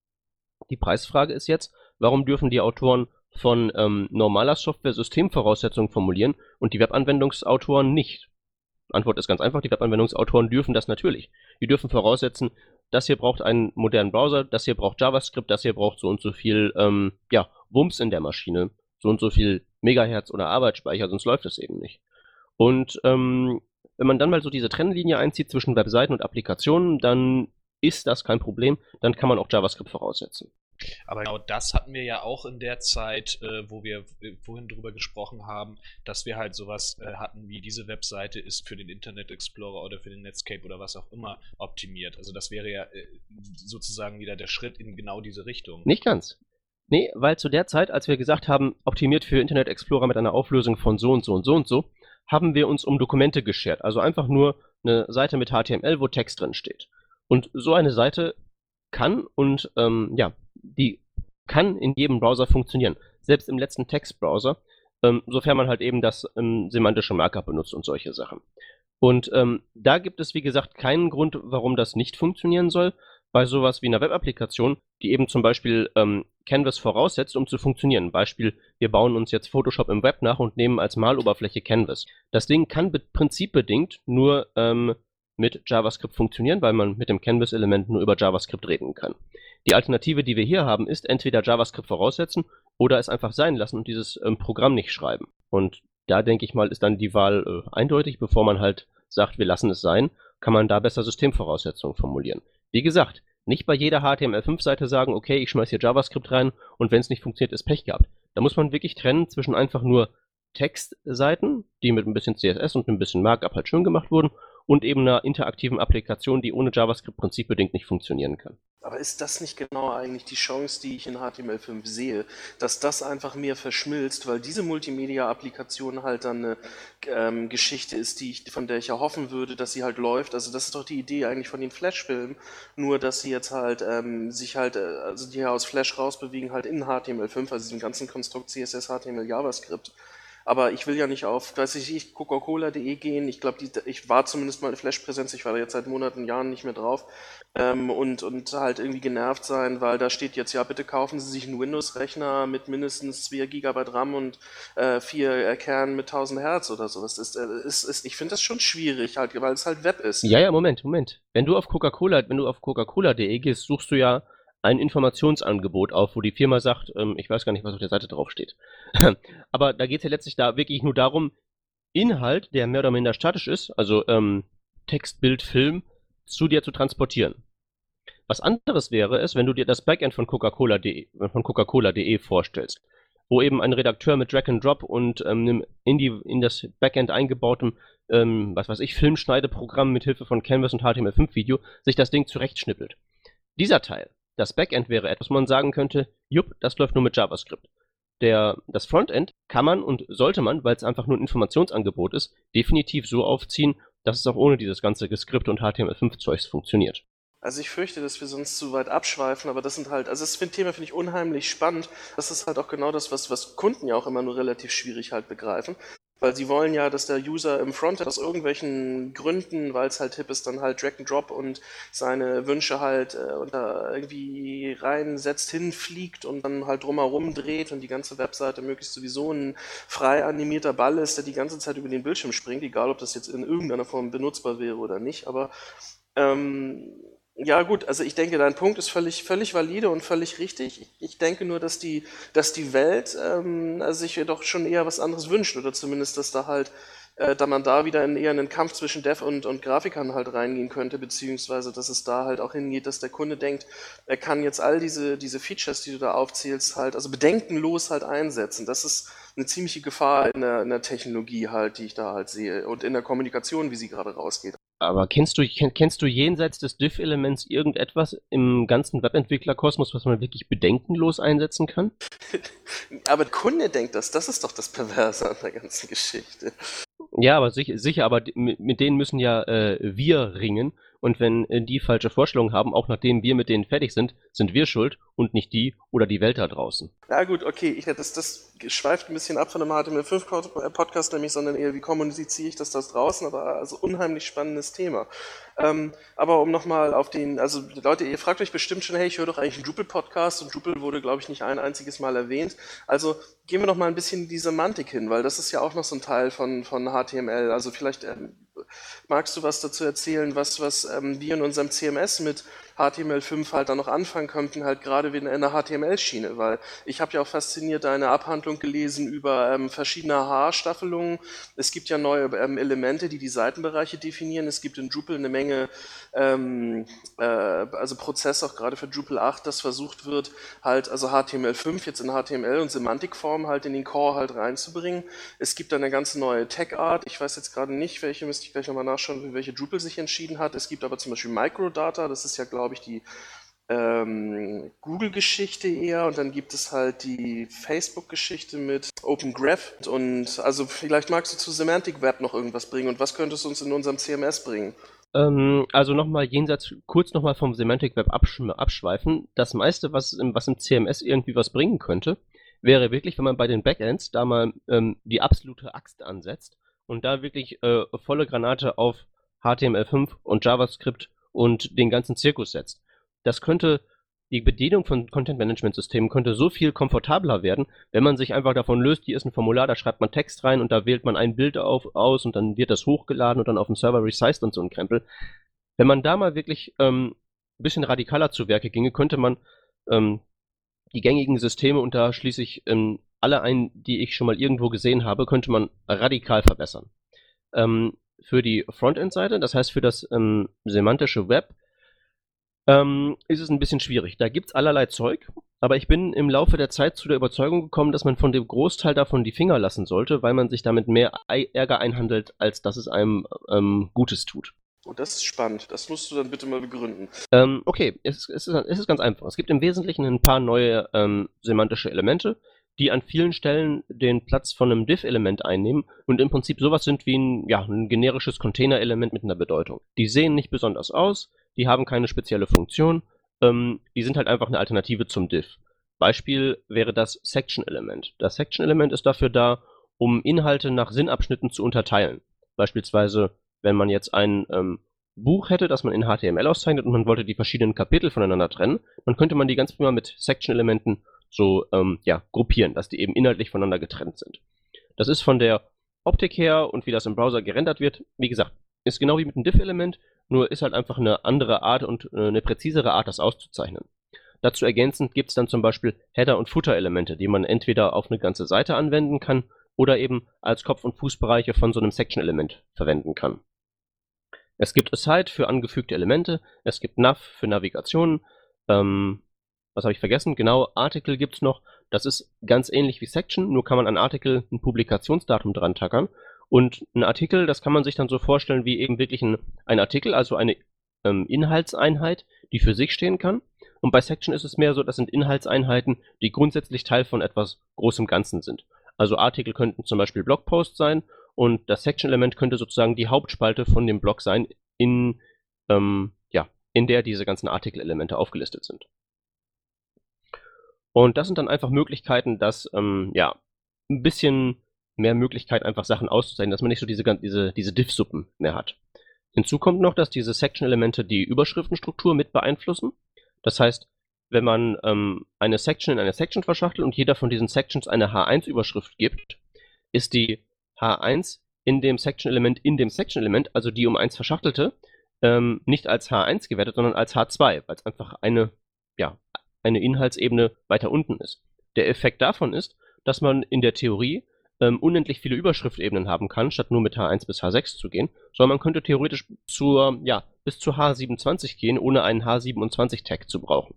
Speaker 3: Die Preisfrage ist jetzt, warum dürfen die Autoren von ähm, normaler Software Systemvoraussetzungen formulieren und die Webanwendungsautoren nicht? Antwort ist ganz einfach, die Webanwendungsautoren dürfen das natürlich. Die dürfen voraussetzen, das hier braucht einen modernen Browser, das hier braucht JavaScript, das hier braucht so und so viel ähm, ja, Wumms in der Maschine, so und so viel Megahertz oder Arbeitsspeicher, sonst läuft es eben nicht. Und ähm, wenn man dann mal so diese Trennlinie einzieht zwischen Webseiten und Applikationen, dann ist das kein Problem, dann kann man auch JavaScript voraussetzen.
Speaker 2: Aber genau das hatten wir ja auch in der Zeit, äh, wo wir äh, vorhin drüber gesprochen haben, dass wir halt sowas äh, hatten wie diese Webseite ist für den Internet Explorer oder für den Netscape oder was auch immer optimiert. Also das wäre ja äh, sozusagen wieder der Schritt in genau diese Richtung.
Speaker 3: Nicht ganz. Nee, weil zu der Zeit, als wir gesagt haben, optimiert für Internet Explorer mit einer Auflösung von so und so und so und so, haben wir uns um Dokumente geschert. Also einfach nur eine Seite mit H T M L, wo Text drin steht. Und so eine Seite kann und ähm, ja, die kann in jedem Browser funktionieren. Selbst im letzten Textbrowser, ähm, sofern man halt eben das ähm, semantische Markup benutzt und solche Sachen. Und ähm, da gibt es, wie gesagt, keinen Grund, warum das nicht funktionieren soll. Bei sowas wie einer Web-Applikation, die eben zum Beispiel ähm, Canvas voraussetzt, um zu funktionieren. Beispiel, wir bauen uns jetzt Photoshop im Web nach und nehmen als Maloberfläche Canvas. Das Ding kann be- prinzipbedingt nur ähm, mit JavaScript funktionieren, weil man mit dem Canvas-Element nur über JavaScript reden kann. Die Alternative, die wir hier haben, ist entweder JavaScript voraussetzen oder es einfach sein lassen und dieses ähm, Programm nicht schreiben. Und da denke ich mal, ist dann die Wahl äh, eindeutig, bevor man halt sagt, wir lassen es sein, kann man da besser Systemvoraussetzungen formulieren. Wie gesagt, nicht bei jeder H T M L fünf Seite sagen, okay, ich schmeiß hier JavaScript rein und wenn es nicht funktioniert, ist Pech gehabt. Da muss man wirklich trennen zwischen einfach nur Textseiten, die mit ein bisschen C S S und ein bisschen Markup halt schön gemacht wurden, und eben einer interaktiven Applikation, die ohne JavaScript prinzipbedingt nicht funktionieren kann.
Speaker 1: Aber ist das nicht genau eigentlich die Chance, die ich in H T M L fünf sehe, dass das einfach mehr verschmilzt, weil diese Multimedia-Applikation halt dann eine ähm, Geschichte ist, die ich, von der ich erhoffen würde, dass sie halt läuft. Also das ist doch die Idee eigentlich von den Flash-Filmen, nur dass sie jetzt halt ähm, sich halt, äh, also die aus Flash rausbewegen halt in H T M L fünf, also diesem ganzen Konstrukt C S S, H T M L, JavaScript. Aber ich will ja nicht auf, weiß ich nicht, Coca-Cola punkt de gehen. Ich glaube, ich war zumindest mal eine Flash-Präsenz, ich war da jetzt seit Monaten, Jahren nicht mehr drauf. Ähm, und, und halt irgendwie genervt sein, weil da steht jetzt, ja, bitte kaufen Sie sich einen Windows-Rechner mit mindestens zwei Gigabyte RAM und äh, vier Kernen mit tausend Hertz oder so. Das ist, äh, ist, ist, ich finde das schon schwierig, halt, weil es halt Web ist.
Speaker 3: Ja, ja, Moment, Moment. Wenn du auf Coca-Cola, wenn du auf Coca-Cola punkt de gehst, suchst du ja ein Informationsangebot auf, wo die Firma sagt, ähm, ich weiß gar nicht, was auf der Seite drauf steht. Aber da geht es ja letztlich da wirklich nur darum, Inhalt, der mehr oder minder statisch ist, also ähm, Text, Bild, Film, zu dir zu transportieren. Was anderes wäre es, wenn du dir das Backend von Coca-Cola punkt de von Coca-Cola punkt de vorstellst, wo eben ein Redakteur mit Drag and Drop und ähm, in, die, in das Backend eingebautem, ähm, was weiß ich, Filmschneideprogramm mit Hilfe von Canvas und H T M L fünf Video sich das Ding zurechtschnippelt. Dieser Teil, das Backend, wäre etwas, wo man sagen könnte, jupp, das läuft nur mit JavaScript. Der, das Frontend kann man und sollte man, weil es einfach nur ein Informationsangebot ist, definitiv so aufziehen, dass es auch ohne dieses ganze Skript und H T M L fünf Zeugs funktioniert.
Speaker 1: Also ich fürchte, dass wir sonst zu weit abschweifen, aber das sind halt, also das Thema finde ich unheimlich spannend. Das ist halt auch genau das, was, was Kunden ja auch immer nur relativ schwierig halt begreifen. Weil sie wollen ja, dass der User im Frontend aus irgendwelchen Gründen, weil es halt hip ist, dann halt Drag and Drop und seine Wünsche halt äh, und da irgendwie reinsetzt, hinfliegt und dann halt drumherum dreht und die ganze Webseite möglichst sowieso ein frei animierter Ball ist, der die ganze Zeit über den Bildschirm springt, egal ob das jetzt in irgendeiner Form benutzbar wäre oder nicht. Aber ähm, ja gut, also ich denke, dein Punkt ist völlig, völlig valide und völlig richtig. Ich, ich denke nur, dass die, dass die Welt ähm, also sich doch schon eher was anderes wünscht oder zumindest, dass da halt, äh, da man da wieder in eher einen Kampf zwischen Dev und, und Grafikern halt reingehen könnte, beziehungsweise dass es da halt auch hingeht, dass der Kunde denkt, er kann jetzt all diese, diese Features, die du da aufzählst, halt, also bedenkenlos halt einsetzen. Das ist eine ziemliche Gefahr in der, in der Technologie halt, die ich da halt sehe und in der Kommunikation, wie sie gerade rausgeht.
Speaker 3: Aber kennst du, kennst du jenseits des Diff-Elements irgendetwas im ganzen Webentwicklerkosmos, was man wirklich bedenkenlos einsetzen kann?
Speaker 1: Aber der Kunde denkt das, das ist doch das Perverse an der ganzen Geschichte.
Speaker 3: Ja, aber sicher, sicher aber mit denen müssen ja äh, wir ringen. Und wenn äh, die falsche Vorstellungen haben, auch nachdem wir mit denen fertig sind, sind wir schuld und nicht die oder die Welt da draußen.
Speaker 1: Ja gut, okay, ich, das, das schweift ein bisschen ab von einem H T M L fünf Podcast nämlich, sondern eher, wie kommuniziere ich das da draußen, aber also unheimlich spannendes Thema. Ähm, aber um nochmal auf den, also Leute, ihr fragt euch bestimmt schon, hey, ich höre doch eigentlich einen Drupal-Podcast und Drupal wurde, glaube ich, nicht ein einziges Mal erwähnt. Also gehen wir noch mal ein bisschen in die Semantik hin, weil das ist ja auch noch so ein Teil von, von H T M L. Also vielleicht ähm, magst du was dazu erzählen, was, was ähm, wir in unserem C M S mit H T M L fünf halt dann noch anfangen könnten, halt gerade in einer H T M L-Schiene, weil ich habe ja auch fasziniert eine Abhandlung gelesen über ähm, verschiedene H-Staffelungen. Es gibt ja neue ähm, Elemente, die die Seitenbereiche definieren. Es gibt in Drupal eine Menge ähm, äh, also Prozess auch gerade für Drupal acht, das versucht wird, halt also H T M L fünf jetzt in H T M L und Semantikform halt in den Core halt reinzubringen. Es gibt dann eine ganze neue Tag-Art. Ich weiß jetzt gerade nicht, welche, müsste ich gleich nochmal nachschauen, für welche Drupal sich entschieden hat. Es gibt aber zum Beispiel Microdata, das ist ja, glaube ich, die ähm, Google-Geschichte eher, und dann gibt es halt die Facebook-Geschichte mit Open Graph, und also vielleicht magst du zu Semantic Web noch irgendwas bringen, und was könntest du uns in unserem C M S bringen?
Speaker 3: Ähm, also nochmal jenseits, kurz nochmal vom Semantic Web absch abschweifen. Das meiste, was im, was im C M S irgendwie was bringen könnte, wäre wirklich, wenn man bei den Backends da mal ähm, die absolute Axt ansetzt und da wirklich äh, volle Granate auf H T M L fünf und JavaScript und den ganzen Zirkus setzt. Das könnte, die Bedienung von Content-Management-Systemen könnte so viel komfortabler werden, wenn man sich einfach davon löst, hier ist ein Formular, da schreibt man Text rein und da wählt man ein Bild auf, aus und dann wird das hochgeladen und dann auf dem Server resized und so ein Krempel. Wenn man da mal wirklich ähm, ein bisschen radikaler zu Werke ginge, könnte man ähm, die gängigen Systeme, und da schließe ich ähm, alle ein, die ich schon mal irgendwo gesehen habe, könnte man radikal verbessern. Ähm, für die Frontend-Seite, das heißt für das ähm, semantische Web, ähm, ist es ein bisschen schwierig. Da gibt es allerlei Zeug, aber ich bin im Laufe der Zeit zu der Überzeugung gekommen, dass man von dem Großteil davon die Finger lassen sollte, weil man sich damit mehr Ärger einhandelt, als dass es einem ähm, Gutes tut.
Speaker 1: Oh, das ist spannend. Das musst du dann bitte mal begründen.
Speaker 3: Ähm, okay, es, es, ist, es ist ganz einfach. Es gibt im Wesentlichen ein paar neue ähm, semantische Elemente, die an vielen Stellen den Platz von einem Div-Element einnehmen und im Prinzip sowas sind wie ein, ja, ein generisches Container-Element mit einer Bedeutung. Die sehen nicht besonders aus, die haben keine spezielle Funktion, ähm, die sind halt einfach eine Alternative zum Div. Beispiel wäre das Section-Element. Das Section-Element ist dafür da, um Inhalte nach Sinnabschnitten zu unterteilen. Beispielsweise, wenn man jetzt ein ähm, Buch hätte, das man in H T M L auszeichnet und man wollte die verschiedenen Kapitel voneinander trennen, dann könnte man die ganz prima mit Section-Elementen so ähm, ja, gruppieren, dass die eben inhaltlich voneinander getrennt sind. Das ist von der Optik her und wie das im Browser gerendert wird, wie gesagt, ist genau wie mit einem Div-Element, nur ist halt einfach eine andere Art und äh, eine präzisere Art, das auszuzeichnen. Dazu ergänzend gibt es dann zum Beispiel Header- und Footer-Elemente, die man entweder auf eine ganze Seite anwenden kann oder eben als Kopf- und Fußbereiche von so einem Section-Element verwenden kann. Es gibt Aside für angefügte Elemente, es gibt Nav für Navigationen, ähm, was habe ich vergessen? Genau, Article gibt es noch. Das ist ganz ähnlich wie Section, nur kann man an Article ein Publikationsdatum dran tackern. Und ein Artikel, das kann man sich dann so vorstellen wie eben wirklich ein, ein Artikel, also eine ähm, Inhaltseinheit, die für sich stehen kann. Und bei Section ist es mehr so, das sind Inhaltseinheiten, die grundsätzlich Teil von etwas großem Ganzen sind. Also Artikel könnten zum Beispiel Blogposts sein und das Section-Element könnte sozusagen die Hauptspalte von dem Blog sein, in, ähm, ja, in der diese ganzen Artikel-Elemente aufgelistet sind. Und das sind dann einfach Möglichkeiten, dass, ähm, ja, ein bisschen mehr Möglichkeit, einfach Sachen auszuzeichnen, dass man nicht so diese, diese, diese Div-Suppen mehr hat. Hinzu kommt noch, dass diese Section-Elemente die Überschriftenstruktur mit beeinflussen. Das heißt, wenn man ähm, eine Section in eine Section verschachtelt und jeder von diesen Sections eine H eins Überschrift gibt, ist die H eins in dem Section-Element in dem Section-Element, also die um eins verschachtelte, ähm, nicht als H eins gewertet, sondern als H zwei, weil es einfach eine, ja, eine Inhaltsebene weiter unten ist. Der Effekt davon ist, dass man in der Theorie ähm, unendlich viele Überschriftebenen haben kann, statt nur mit H eins bis H sechs zu gehen, sondern man könnte theoretisch zur, ja, bis zu H siebenundzwanzig gehen, ohne einen H siebenundzwanzig-Tag zu brauchen.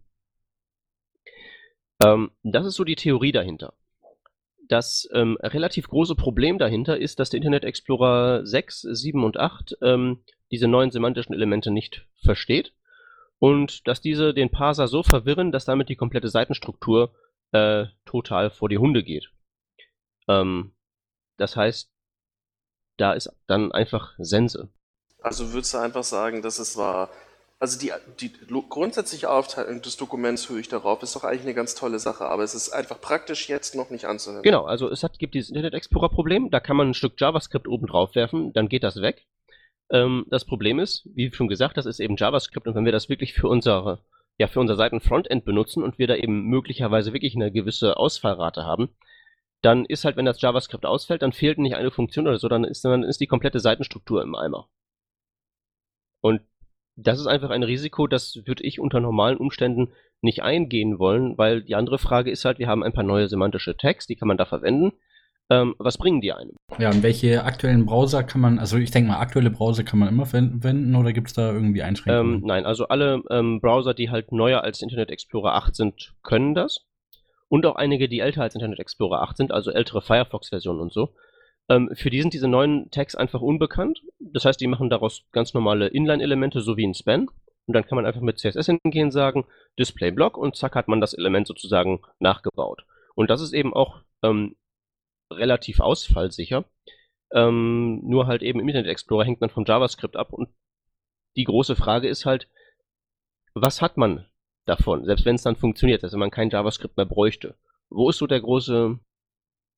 Speaker 3: Ähm, das ist so die Theorie dahinter. Das ähm, relativ große Problem dahinter ist, dass der Internet Explorer sechs, sieben und acht ähm, diese neuen semantischen Elemente nicht versteht und dass diese den Parser so verwirren, dass damit die komplette Seitenstruktur äh, total vor die Hunde geht. Ähm, das heißt, da ist dann einfach Sense.
Speaker 1: Also würdest du einfach sagen, dass es war, also die, die grundsätzliche Aufteilung des Dokuments höre ich darauf, ist doch eigentlich eine ganz tolle Sache, aber es ist einfach praktisch jetzt noch nicht anzuwenden.
Speaker 3: Genau, also es hat, gibt dieses Internet Explorer Problem, da kann man ein Stück JavaScript oben drauf werfen, dann geht das weg. Ähm, das Problem ist, wie schon gesagt, das ist eben JavaScript und wenn wir das wirklich für unsere, ja, für unser Seiten-Frontend benutzen und wir da eben möglicherweise wirklich eine gewisse Ausfallrate haben, dann ist halt, wenn das JavaScript ausfällt, dann fehlt nicht eine Funktion oder so, dann ist, dann ist die komplette Seitenstruktur im Eimer. Und das ist einfach ein Risiko, das würde ich unter normalen Umständen nicht eingehen wollen, weil die andere Frage ist halt, wir haben ein paar neue semantische Tags, die kann man da verwenden. Ähm, was bringen die einem?
Speaker 4: Ja, und welche aktuellen Browser kann man, also ich denke mal, aktuelle Browser kann man immer verwenden oder gibt es da irgendwie Einschränkungen?
Speaker 3: Ähm, nein, also alle ähm, Browser, die halt neuer als Internet Explorer acht sind, können das. Und auch einige, die älter als Internet Explorer acht sind, also ältere Firefox-Versionen und so. Ähm, für die sind diese neuen Tags einfach unbekannt. Das heißt, die machen daraus ganz normale Inline-Elemente, so wie ein Span. Und dann kann man einfach mit C S S hingehen, sagen, Display Block und zack hat man das Element sozusagen nachgebaut. Und das ist eben auch ähm, relativ ausfallsicher. Ähm, nur halt eben im Internet Explorer hängt man vom JavaScript ab. Und die große Frage ist halt, was hat man davon? Selbst wenn es dann funktioniert, also wenn man kein JavaScript mehr bräuchte. Wo ist so der große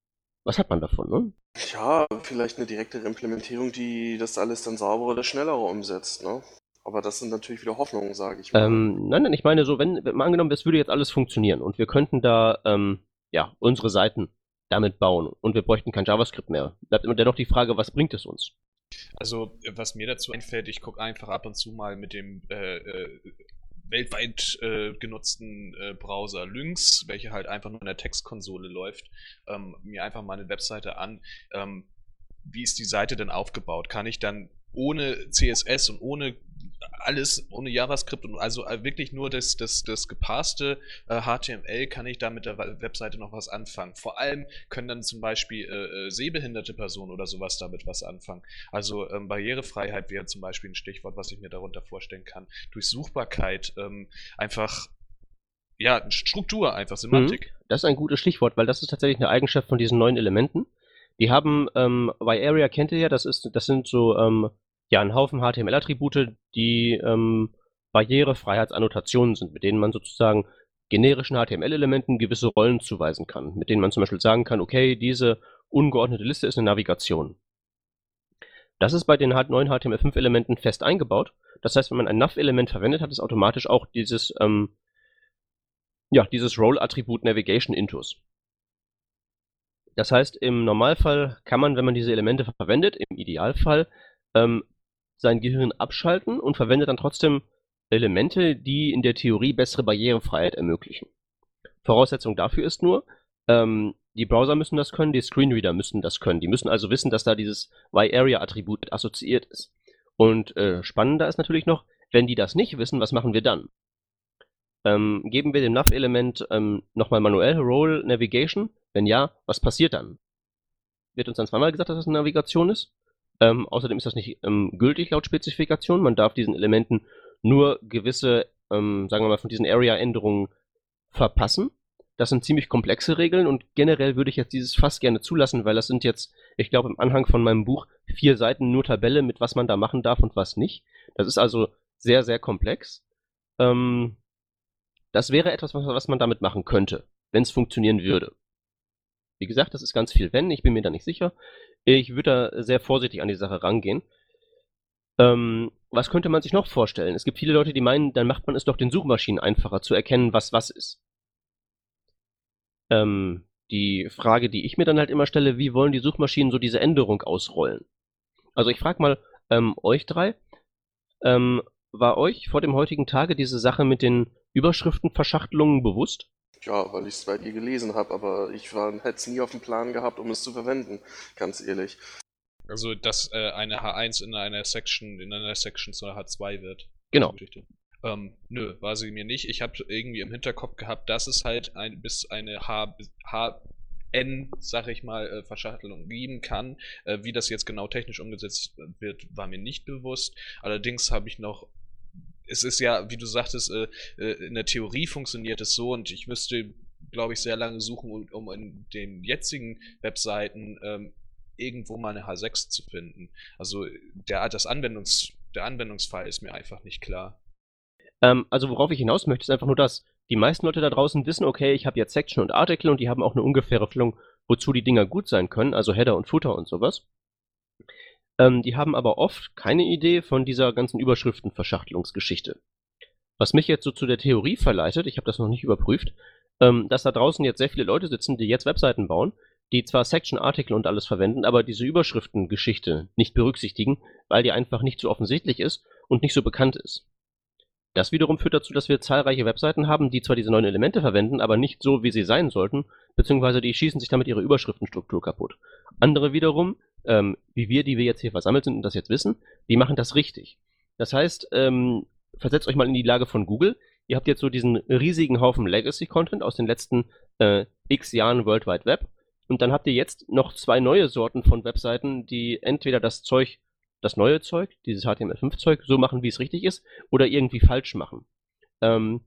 Speaker 3: Was hat man davon, ne?
Speaker 1: Ja, vielleicht eine direktere Implementierung, die das alles dann sauberer oder schneller umsetzt, ne? Aber das sind natürlich wieder Hoffnungen, sage ich mal.
Speaker 3: Ähm, nein, nein, ich meine so, wenn, wenn mal angenommen, das würde jetzt alles funktionieren und wir könnten da, ähm, ja, unsere Seiten damit bauen und wir bräuchten kein JavaScript mehr. Bleibt immer dennoch die Frage, was bringt es uns?
Speaker 2: Also, was mir dazu einfällt, ich gucke einfach ab und zu mal mit dem äh, äh, weltweit äh, genutzten äh, Browser Lynx, welcher halt einfach nur in der Textkonsole läuft, ähm, mir einfach mal eine Webseite an. Ähm, wie ist die Seite denn aufgebaut? Kann ich dann ohne C S S und ohne alles, ohne JavaScript und also wirklich nur das, das, das gepasste äh, H T M L, kann ich da mit der Webseite noch was anfangen? Vor allem können dann zum Beispiel äh, sehbehinderte Personen oder sowas damit was anfangen. Also ähm, Barrierefreiheit wäre zum Beispiel ein Stichwort, was ich mir darunter vorstellen kann. Durchsuchbarkeit, ähm, einfach ja, Struktur, einfach Semantik.
Speaker 3: Mhm. Das ist ein gutes Stichwort, weil das ist tatsächlich eine Eigenschaft von diesen neuen Elementen. Die haben, ähm, Y-Area kennt ihr ja, das ist, das sind so, ähm, ja, ein Haufen H T M L-Attribute, die ähm, Barrierefreiheitsannotationen sind, mit denen man sozusagen generischen H T M L-Elementen gewisse Rollen zuweisen kann, mit denen man zum Beispiel sagen kann, okay, diese ungeordnete Liste ist eine Navigation. Das ist bei den neuen H T M L fünf Elementen fest eingebaut. Das heißt, wenn man ein Nav-Element verwendet, hat es automatisch auch dieses, ähm, ja, dieses Role-Attribut Navigation Intus. Das heißt, im Normalfall kann man, wenn man diese Elemente verwendet, im Idealfall ähm, sein Gehirn abschalten und verwendet dann trotzdem Elemente, die in der Theorie bessere Barrierefreiheit ermöglichen. Voraussetzung dafür ist nur, ähm, die Browser müssen das können, die Screenreader müssen das können. Die müssen also wissen, dass da dieses Y-Area-Attribut assoziiert ist. Und äh, spannender ist natürlich noch, wenn die das nicht wissen, was machen wir dann? Ähm, geben wir dem Nav-Element ähm, nochmal manuell Role Navigation? Wenn ja, was passiert dann? Wird uns dann zweimal gesagt, dass das eine Navigation ist? Ähm, außerdem ist das nicht ähm, gültig laut Spezifikation. Man darf diesen Elementen nur gewisse, ähm, sagen wir mal, von diesen Area-Änderungen verpassen. Das sind ziemlich komplexe Regeln und generell würde ich jetzt dieses Fass gerne zulassen, weil das sind jetzt, ich glaube, im Anhang von meinem Buch vier Seiten nur Tabelle mit was man da machen darf und was nicht. Das ist also sehr, sehr komplex. Ähm, das wäre etwas, was, was man damit machen könnte, wenn es funktionieren würde. Wie gesagt, das ist ganz viel wenn, ich bin mir da nicht sicher. Ich würde da sehr vorsichtig an die Sache rangehen. Ähm, was könnte man sich noch vorstellen? Es gibt viele Leute, die meinen, dann macht man es doch den Suchmaschinen einfacher zu erkennen, was was ist. Ähm, die Frage, die ich mir dann halt immer stelle, wie wollen die Suchmaschinen so diese Änderung ausrollen? Also ich frage mal ähm, euch drei, ähm, war euch vor dem heutigen Tage diese Sache mit den Überschriftenverschachtelungen bewusst?
Speaker 1: Ja, weil ich es bei dir gelesen habe, aber ich hätte es nie auf dem Plan gehabt, um es zu verwenden, ganz ehrlich.
Speaker 2: Also, dass äh, eine H eins in einer Section, in einer Section zu einer H zwei wird.
Speaker 3: Genau.
Speaker 2: Ähm, nö, war sie mir nicht. Ich habe irgendwie im Hinterkopf gehabt, dass es halt ein, bis eine H, H N, sag ich mal, äh, Verschachtelung geben kann. Äh, wie das jetzt genau technisch umgesetzt wird, war mir nicht bewusst. Allerdings habe ich noch es ist ja, wie du sagtest, äh, äh, in der Theorie funktioniert es so und ich müsste, glaube ich, sehr lange suchen, um, um in den jetzigen Webseiten ähm, irgendwo mal eine H sechs zu finden. Also der, das Anwendungs, der Anwendungsfall ist mir einfach nicht klar.
Speaker 3: Ähm, also worauf ich hinaus möchte, ist einfach nur das, die meisten Leute da draußen wissen, okay, ich habe jetzt Section und Artikel und die haben auch eine ungefähre Füllung, wozu die Dinger gut sein können, also Header und Footer und sowas. Ähm, die haben aber oft keine Idee von dieser ganzen Überschriftenverschachtelungsgeschichte. Was mich jetzt so zu der Theorie verleitet, ich habe das noch nicht überprüft, ähm, dass da draußen jetzt sehr viele Leute sitzen, die jetzt Webseiten bauen, die zwar Section, Artikel und alles verwenden, aber diese Überschriftengeschichte nicht berücksichtigen, weil die einfach nicht so offensichtlich ist und nicht so bekannt ist. Das wiederum führt dazu, dass wir zahlreiche Webseiten haben, die zwar diese neuen Elemente verwenden, aber nicht so, wie sie sein sollten, beziehungsweise die schießen sich damit ihre Überschriftenstruktur kaputt. Andere wiederum, ähm, wie wir, die wir jetzt hier versammelt sind und das jetzt wissen, die machen das richtig. Das heißt, ähm, versetzt euch mal in die Lage von Google. Ihr habt jetzt so diesen riesigen Haufen Legacy-Content aus den letzten äh, x Jahren World Wide Web und dann habt ihr jetzt noch zwei neue Sorten von Webseiten, die entweder das Zeug das neue Zeug, dieses H T M L fünf Zeug, so machen, wie es richtig ist, oder irgendwie falsch machen. Ähm,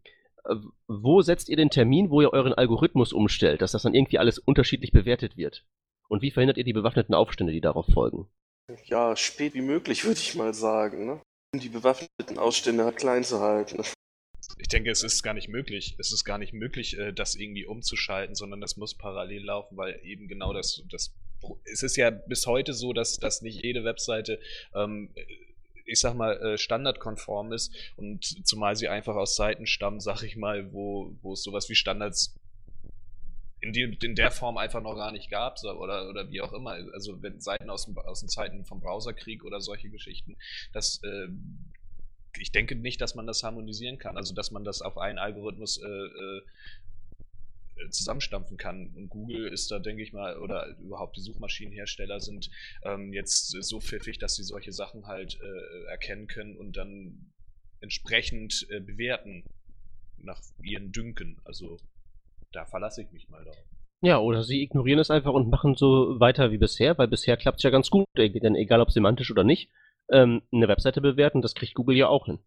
Speaker 3: wo setzt ihr den Termin, wo ihr euren Algorithmus umstellt, dass das dann irgendwie alles unterschiedlich bewertet wird? Und wie verhindert ihr die bewaffneten Aufstände, die darauf folgen?
Speaker 1: Ja, spät wie möglich, würde ich mal sagen, ne? Um die bewaffneten Aufstände halt klein zu halten.
Speaker 2: Ich denke, es ist gar nicht möglich. Es ist gar nicht möglich, das irgendwie umzuschalten, sondern das muss parallel laufen, weil eben genau das, das es ist ja bis heute so, dass, dass nicht jede Webseite ähm, ich sag mal, standardkonform ist und zumal sie einfach aus Seiten stammen, sag ich mal, wo, wo es sowas wie Standards in, die, in der Form einfach noch gar nicht gab oder, oder wie auch immer. Also wenn Seiten aus, aus den Zeiten vom Browserkrieg oder solche Geschichten, das äh, ich denke nicht, dass man das harmonisieren kann, also dass man das auf einen Algorithmus äh, äh, zusammenstampfen kann. Und Google ist da, denke ich mal, oder überhaupt die Suchmaschinenhersteller sind ähm, jetzt so pfiffig, dass sie solche Sachen halt äh, erkennen können und dann entsprechend äh, bewerten nach ihren Dünken. Also da verlasse ich mich mal drauf.
Speaker 3: Ja, oder sie ignorieren es einfach und machen so weiter wie bisher, weil bisher klappt es ja ganz gut, denn egal ob semantisch oder nicht, ähm, eine Webseite bewerten, das kriegt Google ja auch hin.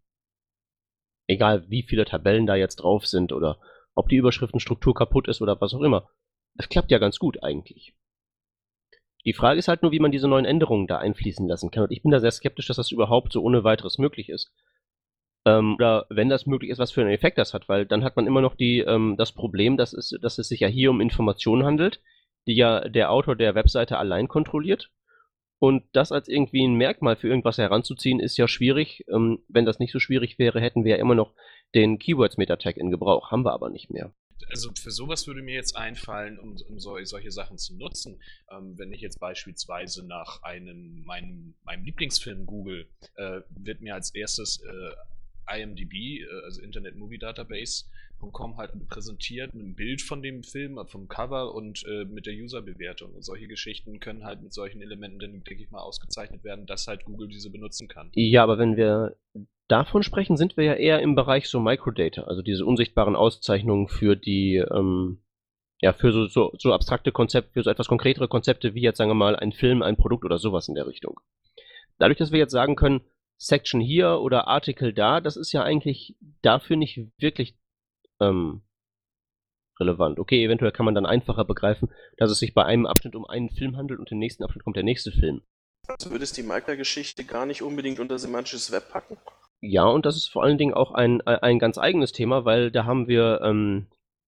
Speaker 3: Egal wie viele Tabellen da jetzt drauf sind oder ob die Überschriftenstruktur kaputt ist oder was auch immer. Es klappt ja ganz gut eigentlich. Die Frage ist halt nur, wie man diese neuen Änderungen da einfließen lassen kann. Und ich bin da sehr skeptisch, dass das überhaupt so ohne weiteres möglich ist. Ähm, oder wenn das möglich ist, was für einen Effekt das hat, weil dann hat man immer noch die, ähm, das Problem, dass es, dass es sich ja hier um Informationen handelt, die ja der Autor der Webseite allein kontrolliert. Und das als irgendwie ein Merkmal für irgendwas heranzuziehen, ist ja schwierig. Ähm, wenn das nicht so schwierig wäre, hätten wir ja immer noch den Keywords-Meta-Tag in Gebrauch. Haben wir aber nicht mehr.
Speaker 2: Also für sowas würde mir jetzt einfallen, um, um so, solche Sachen zu nutzen. Ähm, wenn ich jetzt beispielsweise nach einem meinem, meinem Lieblingsfilm google, äh, wird mir als erstes äh, I M D B, äh, also Internet Movie Database Punkt com, halt präsentiert mit einem Bild von dem Film, vom Cover und äh, mit der User-Bewertung. Und solche Geschichten können halt mit solchen Elementen, dann, denke ich mal, ausgezeichnet werden, dass halt Google diese benutzen kann.
Speaker 3: Ja, aber wenn wir davon sprechen, sind wir ja eher im Bereich so Microdata, also diese unsichtbaren Auszeichnungen für die, ähm, ja, für so, so, so abstrakte Konzepte, für so etwas konkretere Konzepte wie jetzt, sagen wir mal, ein Film, ein Produkt oder sowas in der Richtung. Dadurch, dass wir jetzt sagen können, Section hier oder Artikel da, das ist ja eigentlich dafür nicht wirklich ähm, relevant. Okay, eventuell kann man dann einfacher begreifen, dass es sich bei einem Abschnitt um einen Film handelt und im nächsten Abschnitt kommt der nächste Film.
Speaker 1: Also würdest du die Micra-Geschichte gar nicht unbedingt unter semantisches Web packen?
Speaker 3: Ja, und das ist vor allen Dingen auch ein, ein ganz eigenes Thema, weil da haben wir ähm,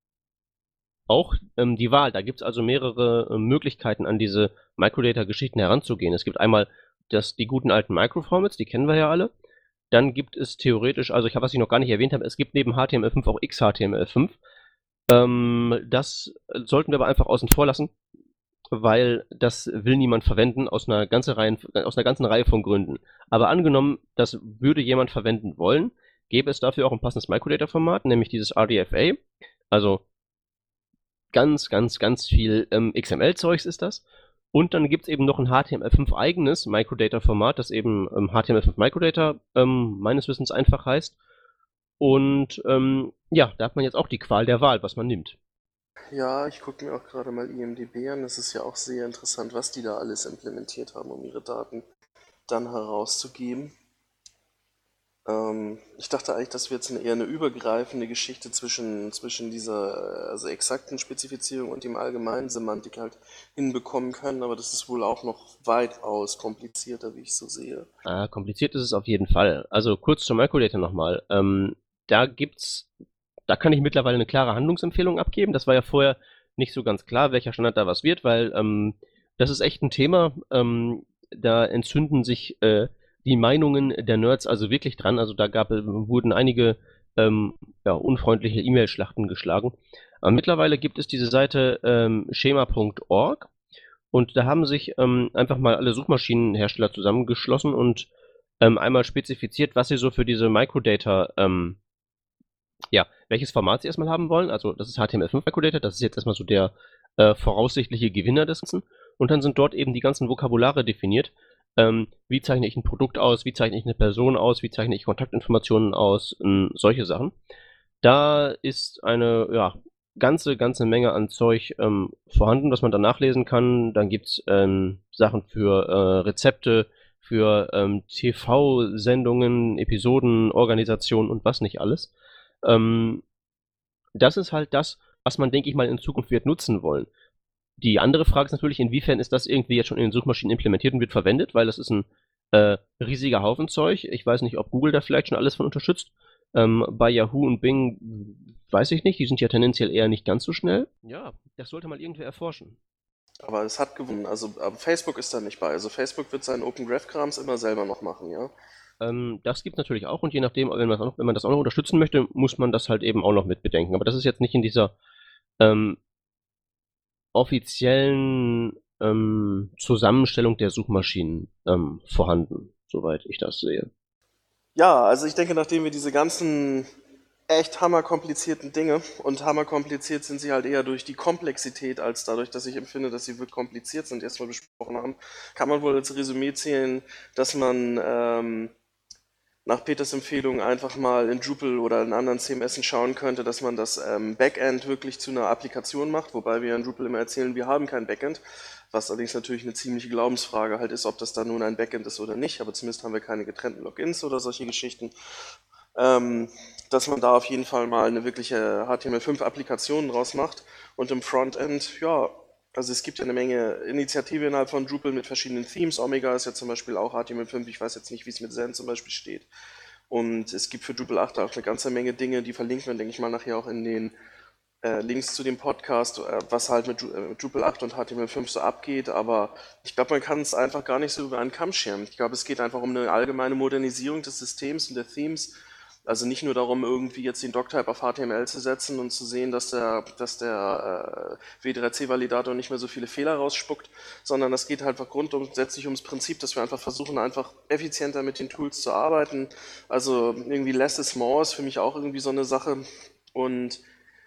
Speaker 3: auch ähm, die Wahl. Da gibt es also mehrere äh, Möglichkeiten, an diese Microdata-Geschichten heranzugehen. Es gibt einmal das, die guten alten Microformats, die kennen wir ja alle. Dann gibt es theoretisch, also ich habe, was ich noch gar nicht erwähnt habe, es gibt neben H T M L fünf auch X H T M L fünf. Ähm, das sollten wir aber einfach außen vor lassen, weil das will niemand verwenden aus einer, ganze Reihe, aus einer ganzen Reihe von Gründen. Aber angenommen, das würde jemand verwenden wollen, gäbe es dafür auch ein passendes Microdata-Format, nämlich dieses R D F A. Also ganz, ganz, ganz viel ähm, X M L-Zeugs ist das. Und dann gibt es eben noch ein H T M L fünf eigenes Microdata-Format, das eben ähm, H T M L fünf Microdata ähm, meines Wissens einfach heißt. Und ähm, ja, da hat man jetzt auch die Qual der Wahl, was man nimmt.
Speaker 1: Ja, ich gucke mir auch gerade mal I M D B an. Es ist ja auch sehr interessant, was die da alles implementiert haben, um ihre Daten dann herauszugeben. Ähm, ich dachte eigentlich, dass wir jetzt eine, eher eine übergreifende Geschichte zwischen, zwischen dieser also exakten Spezifizierung und dem allgemeinen Semantik halt hinbekommen können, aber das ist wohl auch noch weitaus komplizierter, wie ich so sehe.
Speaker 3: Ah, kompliziert ist es auf jeden Fall. Also kurz zum Microdata nochmal. Ähm, da gibt's, da kann ich mittlerweile eine klare Handlungsempfehlung abgeben. Das war ja vorher nicht so ganz klar, welcher Standard da was wird, weil ähm, das ist echt ein Thema. Ähm, da entzünden sich äh, die Meinungen der Nerds also wirklich dran. Also da gab, wurden einige ähm, ja, unfreundliche E-Mail-Schlachten geschlagen. Aber mittlerweile gibt es diese Seite ähm, schema punkt org und da haben sich ähm, einfach mal alle Suchmaschinenhersteller zusammengeschlossen und ähm, einmal spezifiziert, was sie so für diese Microdata, ähm, ja, welches Format sie erstmal haben wollen. Also das ist H T M L fünf Microdata, das ist jetzt erstmal so der äh, voraussichtliche Gewinner des Ganzen. Und dann sind dort eben die ganzen Vokabulare definiert. Ähm, wie zeichne ich ein Produkt aus, wie zeichne ich eine Person aus, wie zeichne ich Kontaktinformationen aus, ähm, solche Sachen. Da ist eine ja, ganze, ganze Menge an Zeug ähm, vorhanden, was man da nachlesen kann. Dann gibt es ähm, Sachen für äh, Rezepte, für ähm, T V-Sendungen, Episoden, Organisationen und was nicht alles. Ähm, das ist halt das, was man, denke ich mal, in Zukunft wird nutzen wollen. Die andere Frage ist natürlich, inwiefern ist das irgendwie jetzt schon in den Suchmaschinen implementiert und wird verwendet, weil das ist ein äh, riesiger Haufen Zeug. Ich weiß nicht, ob Google da vielleicht schon alles von unterstützt. Ähm, bei Yahoo und Bing weiß ich nicht, die sind ja tendenziell eher nicht ganz so schnell. Ja, das sollte mal irgendwer erforschen.
Speaker 1: Aber es hat gewonnen. Also aber Facebook ist da nicht bei. Also Facebook wird seinen Open Graph-Krams immer selber noch machen, ja.
Speaker 3: Ähm, das gibt es natürlich auch und je nachdem, wenn man, das auch noch, wenn man das auch noch unterstützen möchte, muss man das halt eben auch noch mit bedenken. Aber das ist jetzt nicht in dieser ähm, offiziellen ähm, Zusammenstellung der Suchmaschinen ähm, vorhanden, soweit ich das sehe.
Speaker 1: Ja, also ich denke, nachdem wir diese ganzen echt hammerkomplizierten Dinge, und hammerkompliziert sind sie halt eher durch die Komplexität als dadurch, dass ich empfinde, dass sie wirklich kompliziert sind, erstmal besprochen haben, kann man wohl als Resümee zählen, dass man ähm, nach Peters Empfehlung einfach mal in Drupal oder in anderen C M S schauen könnte, dass man das ähm, Backend wirklich zu einer Applikation macht, wobei wir in Drupal immer erzählen, wir haben kein Backend, was allerdings natürlich eine ziemliche Glaubensfrage halt ist, ob das dann nun ein Backend ist oder nicht, aber zumindest haben wir keine getrennten Logins oder solche Geschichten. Ähm, dass man da auf jeden Fall mal eine wirkliche H T M L fünf Applikation draus macht und im Frontend, ja, also es gibt ja eine Menge Initiative innerhalb von Drupal mit verschiedenen Themes. Omega ist ja zum Beispiel auch H T M L fünf, ich weiß jetzt nicht, wie es mit Zen zum Beispiel steht. Und es gibt für Drupal acht auch eine ganze Menge Dinge, die verlinken wir, denke ich mal, nachher auch in den äh, Links zu dem Podcast, äh, was halt mit, äh, mit Drupal acht und H T M L fünf so abgeht. Aber ich glaube, man kann es einfach gar nicht so über einen Kamm scheren. Ich glaube, es geht einfach um eine allgemeine Modernisierung des Systems und der Themes. Also nicht nur darum, irgendwie jetzt den Doctype auf H T M L zu setzen und zu sehen, dass der, dass der äh, W drei C-Validator nicht mehr so viele Fehler rausspuckt, sondern es geht halt einfach grundsätzlich ums Prinzip, dass wir einfach versuchen, einfach effizienter mit den Tools zu arbeiten. Also irgendwie less is more ist für mich auch irgendwie so eine Sache. Und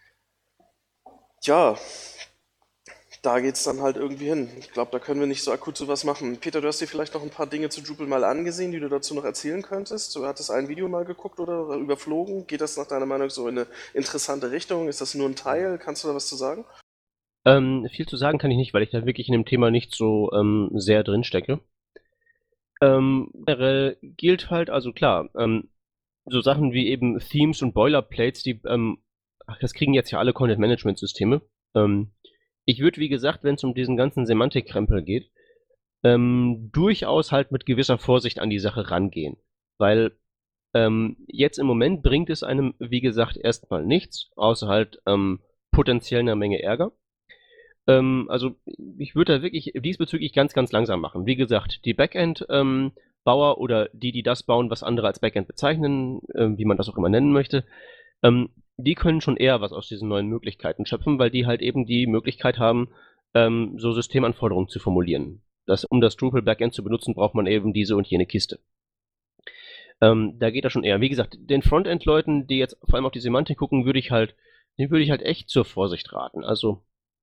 Speaker 1: ja, da geht's dann halt irgendwie hin. Ich glaube, da können wir nicht so akut sowas machen. Peter, du hast dir vielleicht noch ein paar Dinge zu Drupal mal angesehen, die du dazu noch erzählen könntest. Du hattest ein Video mal geguckt oder überflogen. Geht das nach deiner Meinung so in eine interessante Richtung? Ist das nur ein Teil? Kannst du da was zu sagen?
Speaker 3: Ähm, viel zu sagen kann ich nicht, weil ich da wirklich in dem Thema nicht so ähm, sehr drin stecke. Ähm, generell gilt halt, also klar, ähm, so Sachen wie eben Themes und Boilerplates, die, ähm, ach, das kriegen jetzt ja alle Content-Management-Systeme. Ähm, ich würde, wie gesagt, wenn es um diesen ganzen Semantikkrempel geht, ähm, durchaus halt mit gewisser Vorsicht an die Sache rangehen. Weil ähm, jetzt im Moment bringt es einem, wie gesagt, erstmal nichts, außer halt ähm, potenziell einer Menge Ärger. Ähm, also ich würde da wirklich diesbezüglich ganz, ganz langsam machen. Wie gesagt, die Backend-Bauer ähm, oder die, die das bauen, was andere als Backend bezeichnen, äh, wie man das auch immer nennen möchte, ähm, die können schon eher was aus diesen neuen Möglichkeiten schöpfen, weil die halt eben die Möglichkeit haben, ähm, so Systemanforderungen zu formulieren. Das, um das Drupal Backend zu benutzen, braucht man eben diese und jene Kiste. Ähm, da geht das schon eher. Wie gesagt, den Frontend-Leuten, die jetzt vor allem auf die Semantik gucken, würde ich halt, den würde ich halt echt zur Vorsicht raten. Also,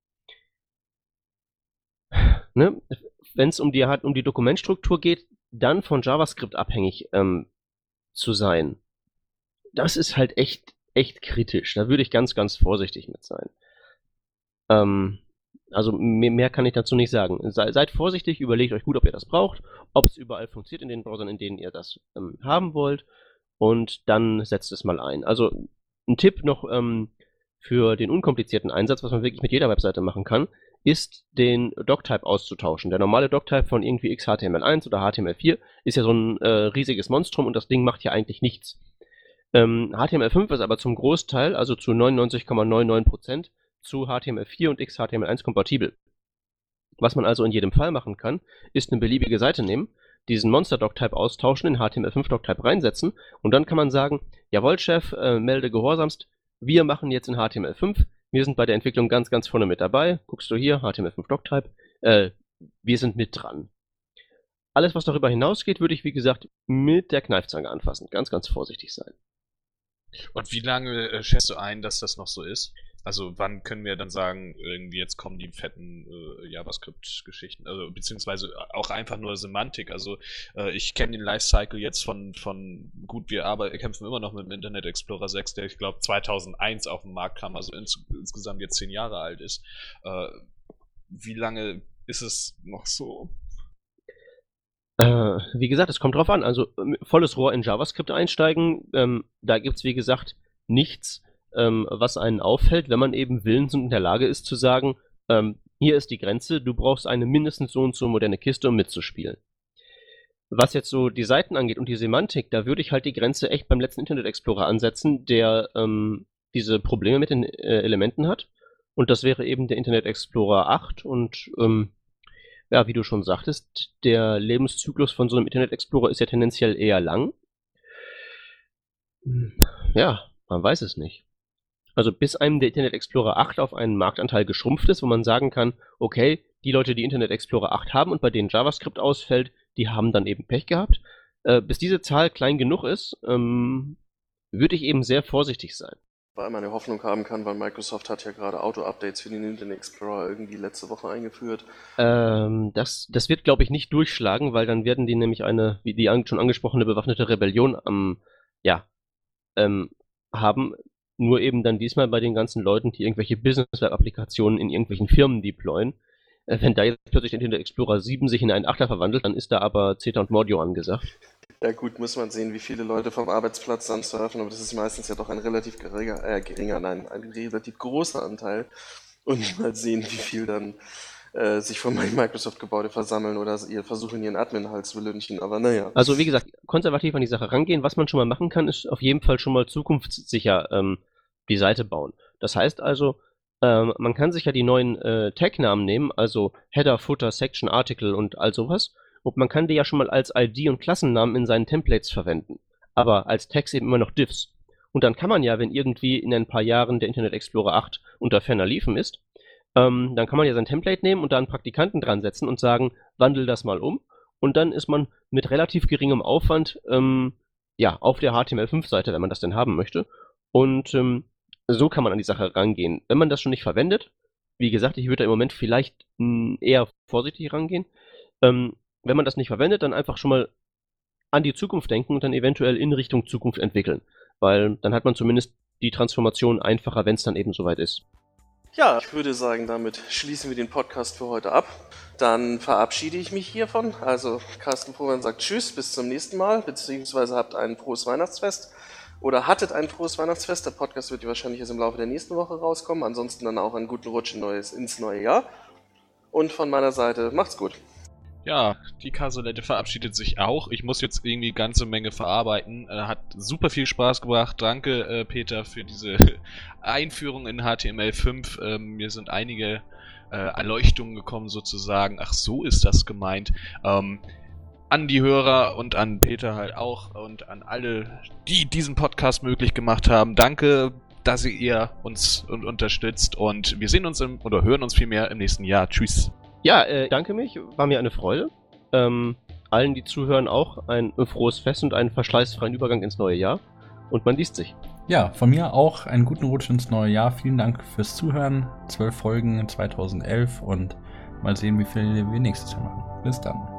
Speaker 3: ne, wenn es um die, um die Dokumentstruktur geht, dann von JavaScript abhängig ähm, zu sein, das ist halt echt, echt kritisch. Da würde ich ganz, ganz vorsichtig mit sein. Ähm, also mehr, mehr kann ich dazu nicht sagen. Se, seid vorsichtig, überlegt euch gut, ob ihr das braucht, ob es überall funktioniert in den Browsern, in denen ihr das ähm, haben wollt, und dann setzt es mal ein. Also ein Tipp noch ähm, für den unkomplizierten Einsatz, was man wirklich mit jeder Webseite machen kann, ist, den Doctype auszutauschen. Der normale Doctype von irgendwie X H T M L eins oder H T M L vier ist ja so ein äh, riesiges Monstrum und das Ding macht ja eigentlich nichts. Ähm, H T M L fünf ist aber zum Großteil, also zu neunundneunzig Komma neunundneunzig Prozent, zu H T M L vier und X H T M L eins kompatibel. Was man also in jedem Fall machen kann, ist eine beliebige Seite nehmen, diesen Monster-Doctype austauschen, in H T M L fünf Doctype reinsetzen und dann kann man sagen, jawohl Chef, äh, melde gehorsamst, wir machen jetzt in H T M L fünf, wir sind bei der Entwicklung ganz, ganz vorne mit dabei, guckst du hier, H T M L fünf Doctype, äh, wir sind mit dran. Alles, was darüber hinausgeht, würde ich, wie gesagt, mit der Kneifzange anfassen, ganz, ganz vorsichtig sein.
Speaker 2: Und wie lange äh, schätzt du ein, dass das noch so ist? Also wann können wir dann sagen, irgendwie jetzt kommen die fetten äh, JavaScript-Geschichten, also beziehungsweise auch einfach nur Semantik. Also äh, ich kenne den Lifecycle jetzt von, von gut, wir arbeiten, kämpfen immer noch mit dem Internet Explorer sechs, der ich glaube zweitausendeins auf den Markt kam, also ins, insgesamt jetzt zehn Jahre alt ist. Äh, wie lange ist es noch so?
Speaker 3: Äh, wie gesagt, es kommt drauf an. Also volles Rohr in JavaScript einsteigen, ähm, da gibt's wie gesagt nichts, ähm, was einen auffällt, wenn man eben willens und in der Lage ist zu sagen, ähm, hier ist die Grenze, du brauchst eine mindestens so und so moderne Kiste, um mitzuspielen. Was jetzt so die Seiten angeht und die Semantik, da würde ich halt die Grenze echt beim letzten Internet Explorer ansetzen, der ähm, diese Probleme mit den äh, Elementen hat. Und das wäre eben der Internet Explorer acht. Und ähm, ja, wie du schon sagtest, der Lebenszyklus von so einem Internet Explorer ist ja tendenziell eher lang. Ja, man weiß es nicht. Also bis einem der Internet Explorer acht auf einen Marktanteil geschrumpft ist, wo man sagen kann, okay, die Leute, die Internet Explorer acht haben und bei denen JavaScript ausfällt, die haben dann eben Pech gehabt. Äh, bis diese Zahl klein genug ist, ähm, würde ich eben sehr vorsichtig sein.
Speaker 1: Weil man eine Hoffnung haben kann, weil Microsoft hat ja gerade Auto-Updates für den Internet Explorer irgendwie letzte Woche eingeführt.
Speaker 3: Ähm, das, das wird, glaube ich, nicht durchschlagen, weil dann werden die nämlich eine, wie die an, schon angesprochene bewaffnete Rebellion am, ja, ähm, haben. Nur eben dann diesmal bei den ganzen Leuten, die irgendwelche Business-Web-Applikationen in irgendwelchen Firmen deployen. Äh, wenn da jetzt plötzlich der Internet Explorer sieben sich in einen Achter verwandelt, dann ist da aber Zeta und Mordio angesagt.
Speaker 1: Ja gut, muss man sehen, wie viele Leute vom Arbeitsplatz dann surfen, aber das ist meistens ja doch ein relativ geringer, äh, geringer, nein, ein relativ großer Anteil. Und mal sehen, wie viel dann äh, sich von meinem Microsoft-Gebäude versammeln oder ihr versuchen, ihren Admin-Hals zu lünchen, aber naja.
Speaker 3: Also wie gesagt, konservativ an die Sache rangehen. Was man schon mal machen kann, ist auf jeden Fall schon mal zukunftssicher ähm, die Seite bauen. Das heißt also, ähm, man kann sich ja die neuen äh, Tag-Namen nehmen, also Header, Footer, Section, Article und all sowas. Und man kann die ja schon mal als I D und Klassennamen in seinen Templates verwenden. Aber als Tags eben immer noch Diffs. Und dann kann man ja, wenn irgendwie in ein paar Jahren der Internet Explorer acht unter ferner Liefen ist, ähm, dann kann man ja sein Template nehmen und da einen Praktikanten dran setzen und sagen, wandel das mal um. Und dann ist man mit relativ geringem Aufwand ähm, ja, auf der H T M L fünf Seite, wenn man das denn haben möchte. Und ähm, so kann man an die Sache rangehen. Wenn man das schon nicht verwendet, wie gesagt, ich würde da im Moment vielleicht mh, eher vorsichtig rangehen. Ähm, wenn man das nicht verwendet, dann einfach schon mal an die Zukunft denken und dann eventuell in Richtung Zukunft entwickeln. Weil dann hat man zumindest die Transformation einfacher, wenn es dann eben soweit ist.
Speaker 1: Ja, ich würde sagen, damit schließen wir den Podcast für heute ab. Dann verabschiede ich mich hiervon. Also Carsten Proman sagt Tschüss, bis zum nächsten Mal, beziehungsweise habt ein frohes Weihnachtsfest oder hattet ein frohes Weihnachtsfest. Der Podcast wird wahrscheinlich erst im Laufe der nächsten Woche rauskommen. Ansonsten dann auch einen guten Rutsch in neues, ins neue Jahr. Und von meiner Seite, macht's gut.
Speaker 2: Ja, die Kasolette verabschiedet sich auch. Ich muss jetzt irgendwie eine ganze Menge verarbeiten. Äh, hat super viel Spaß gebracht. Danke, äh, Peter, für diese Einführung in H T M L fünf. Ähm, mir sind einige äh, Erleuchtungen gekommen sozusagen. Ach, so ist das gemeint. Ähm, an die Hörer und an Peter halt auch und an alle, die diesen Podcast möglich gemacht haben. Danke, dass ihr uns und unterstützt und wir sehen uns im, oder hören uns vielmehr im nächsten Jahr. Tschüss.
Speaker 3: Ja, äh, danke mich, war mir eine Freude. Ähm, allen, die zuhören, auch ein frohes Fest und einen verschleißfreien Übergang ins neue Jahr. Und man liest sich.
Speaker 4: Ja, von mir auch einen guten Rutsch ins neue Jahr. Vielen Dank fürs Zuhören. Zwölf Folgen in zweitausendelf und mal sehen, wie viele wir nächstes Jahr machen. Bis dann.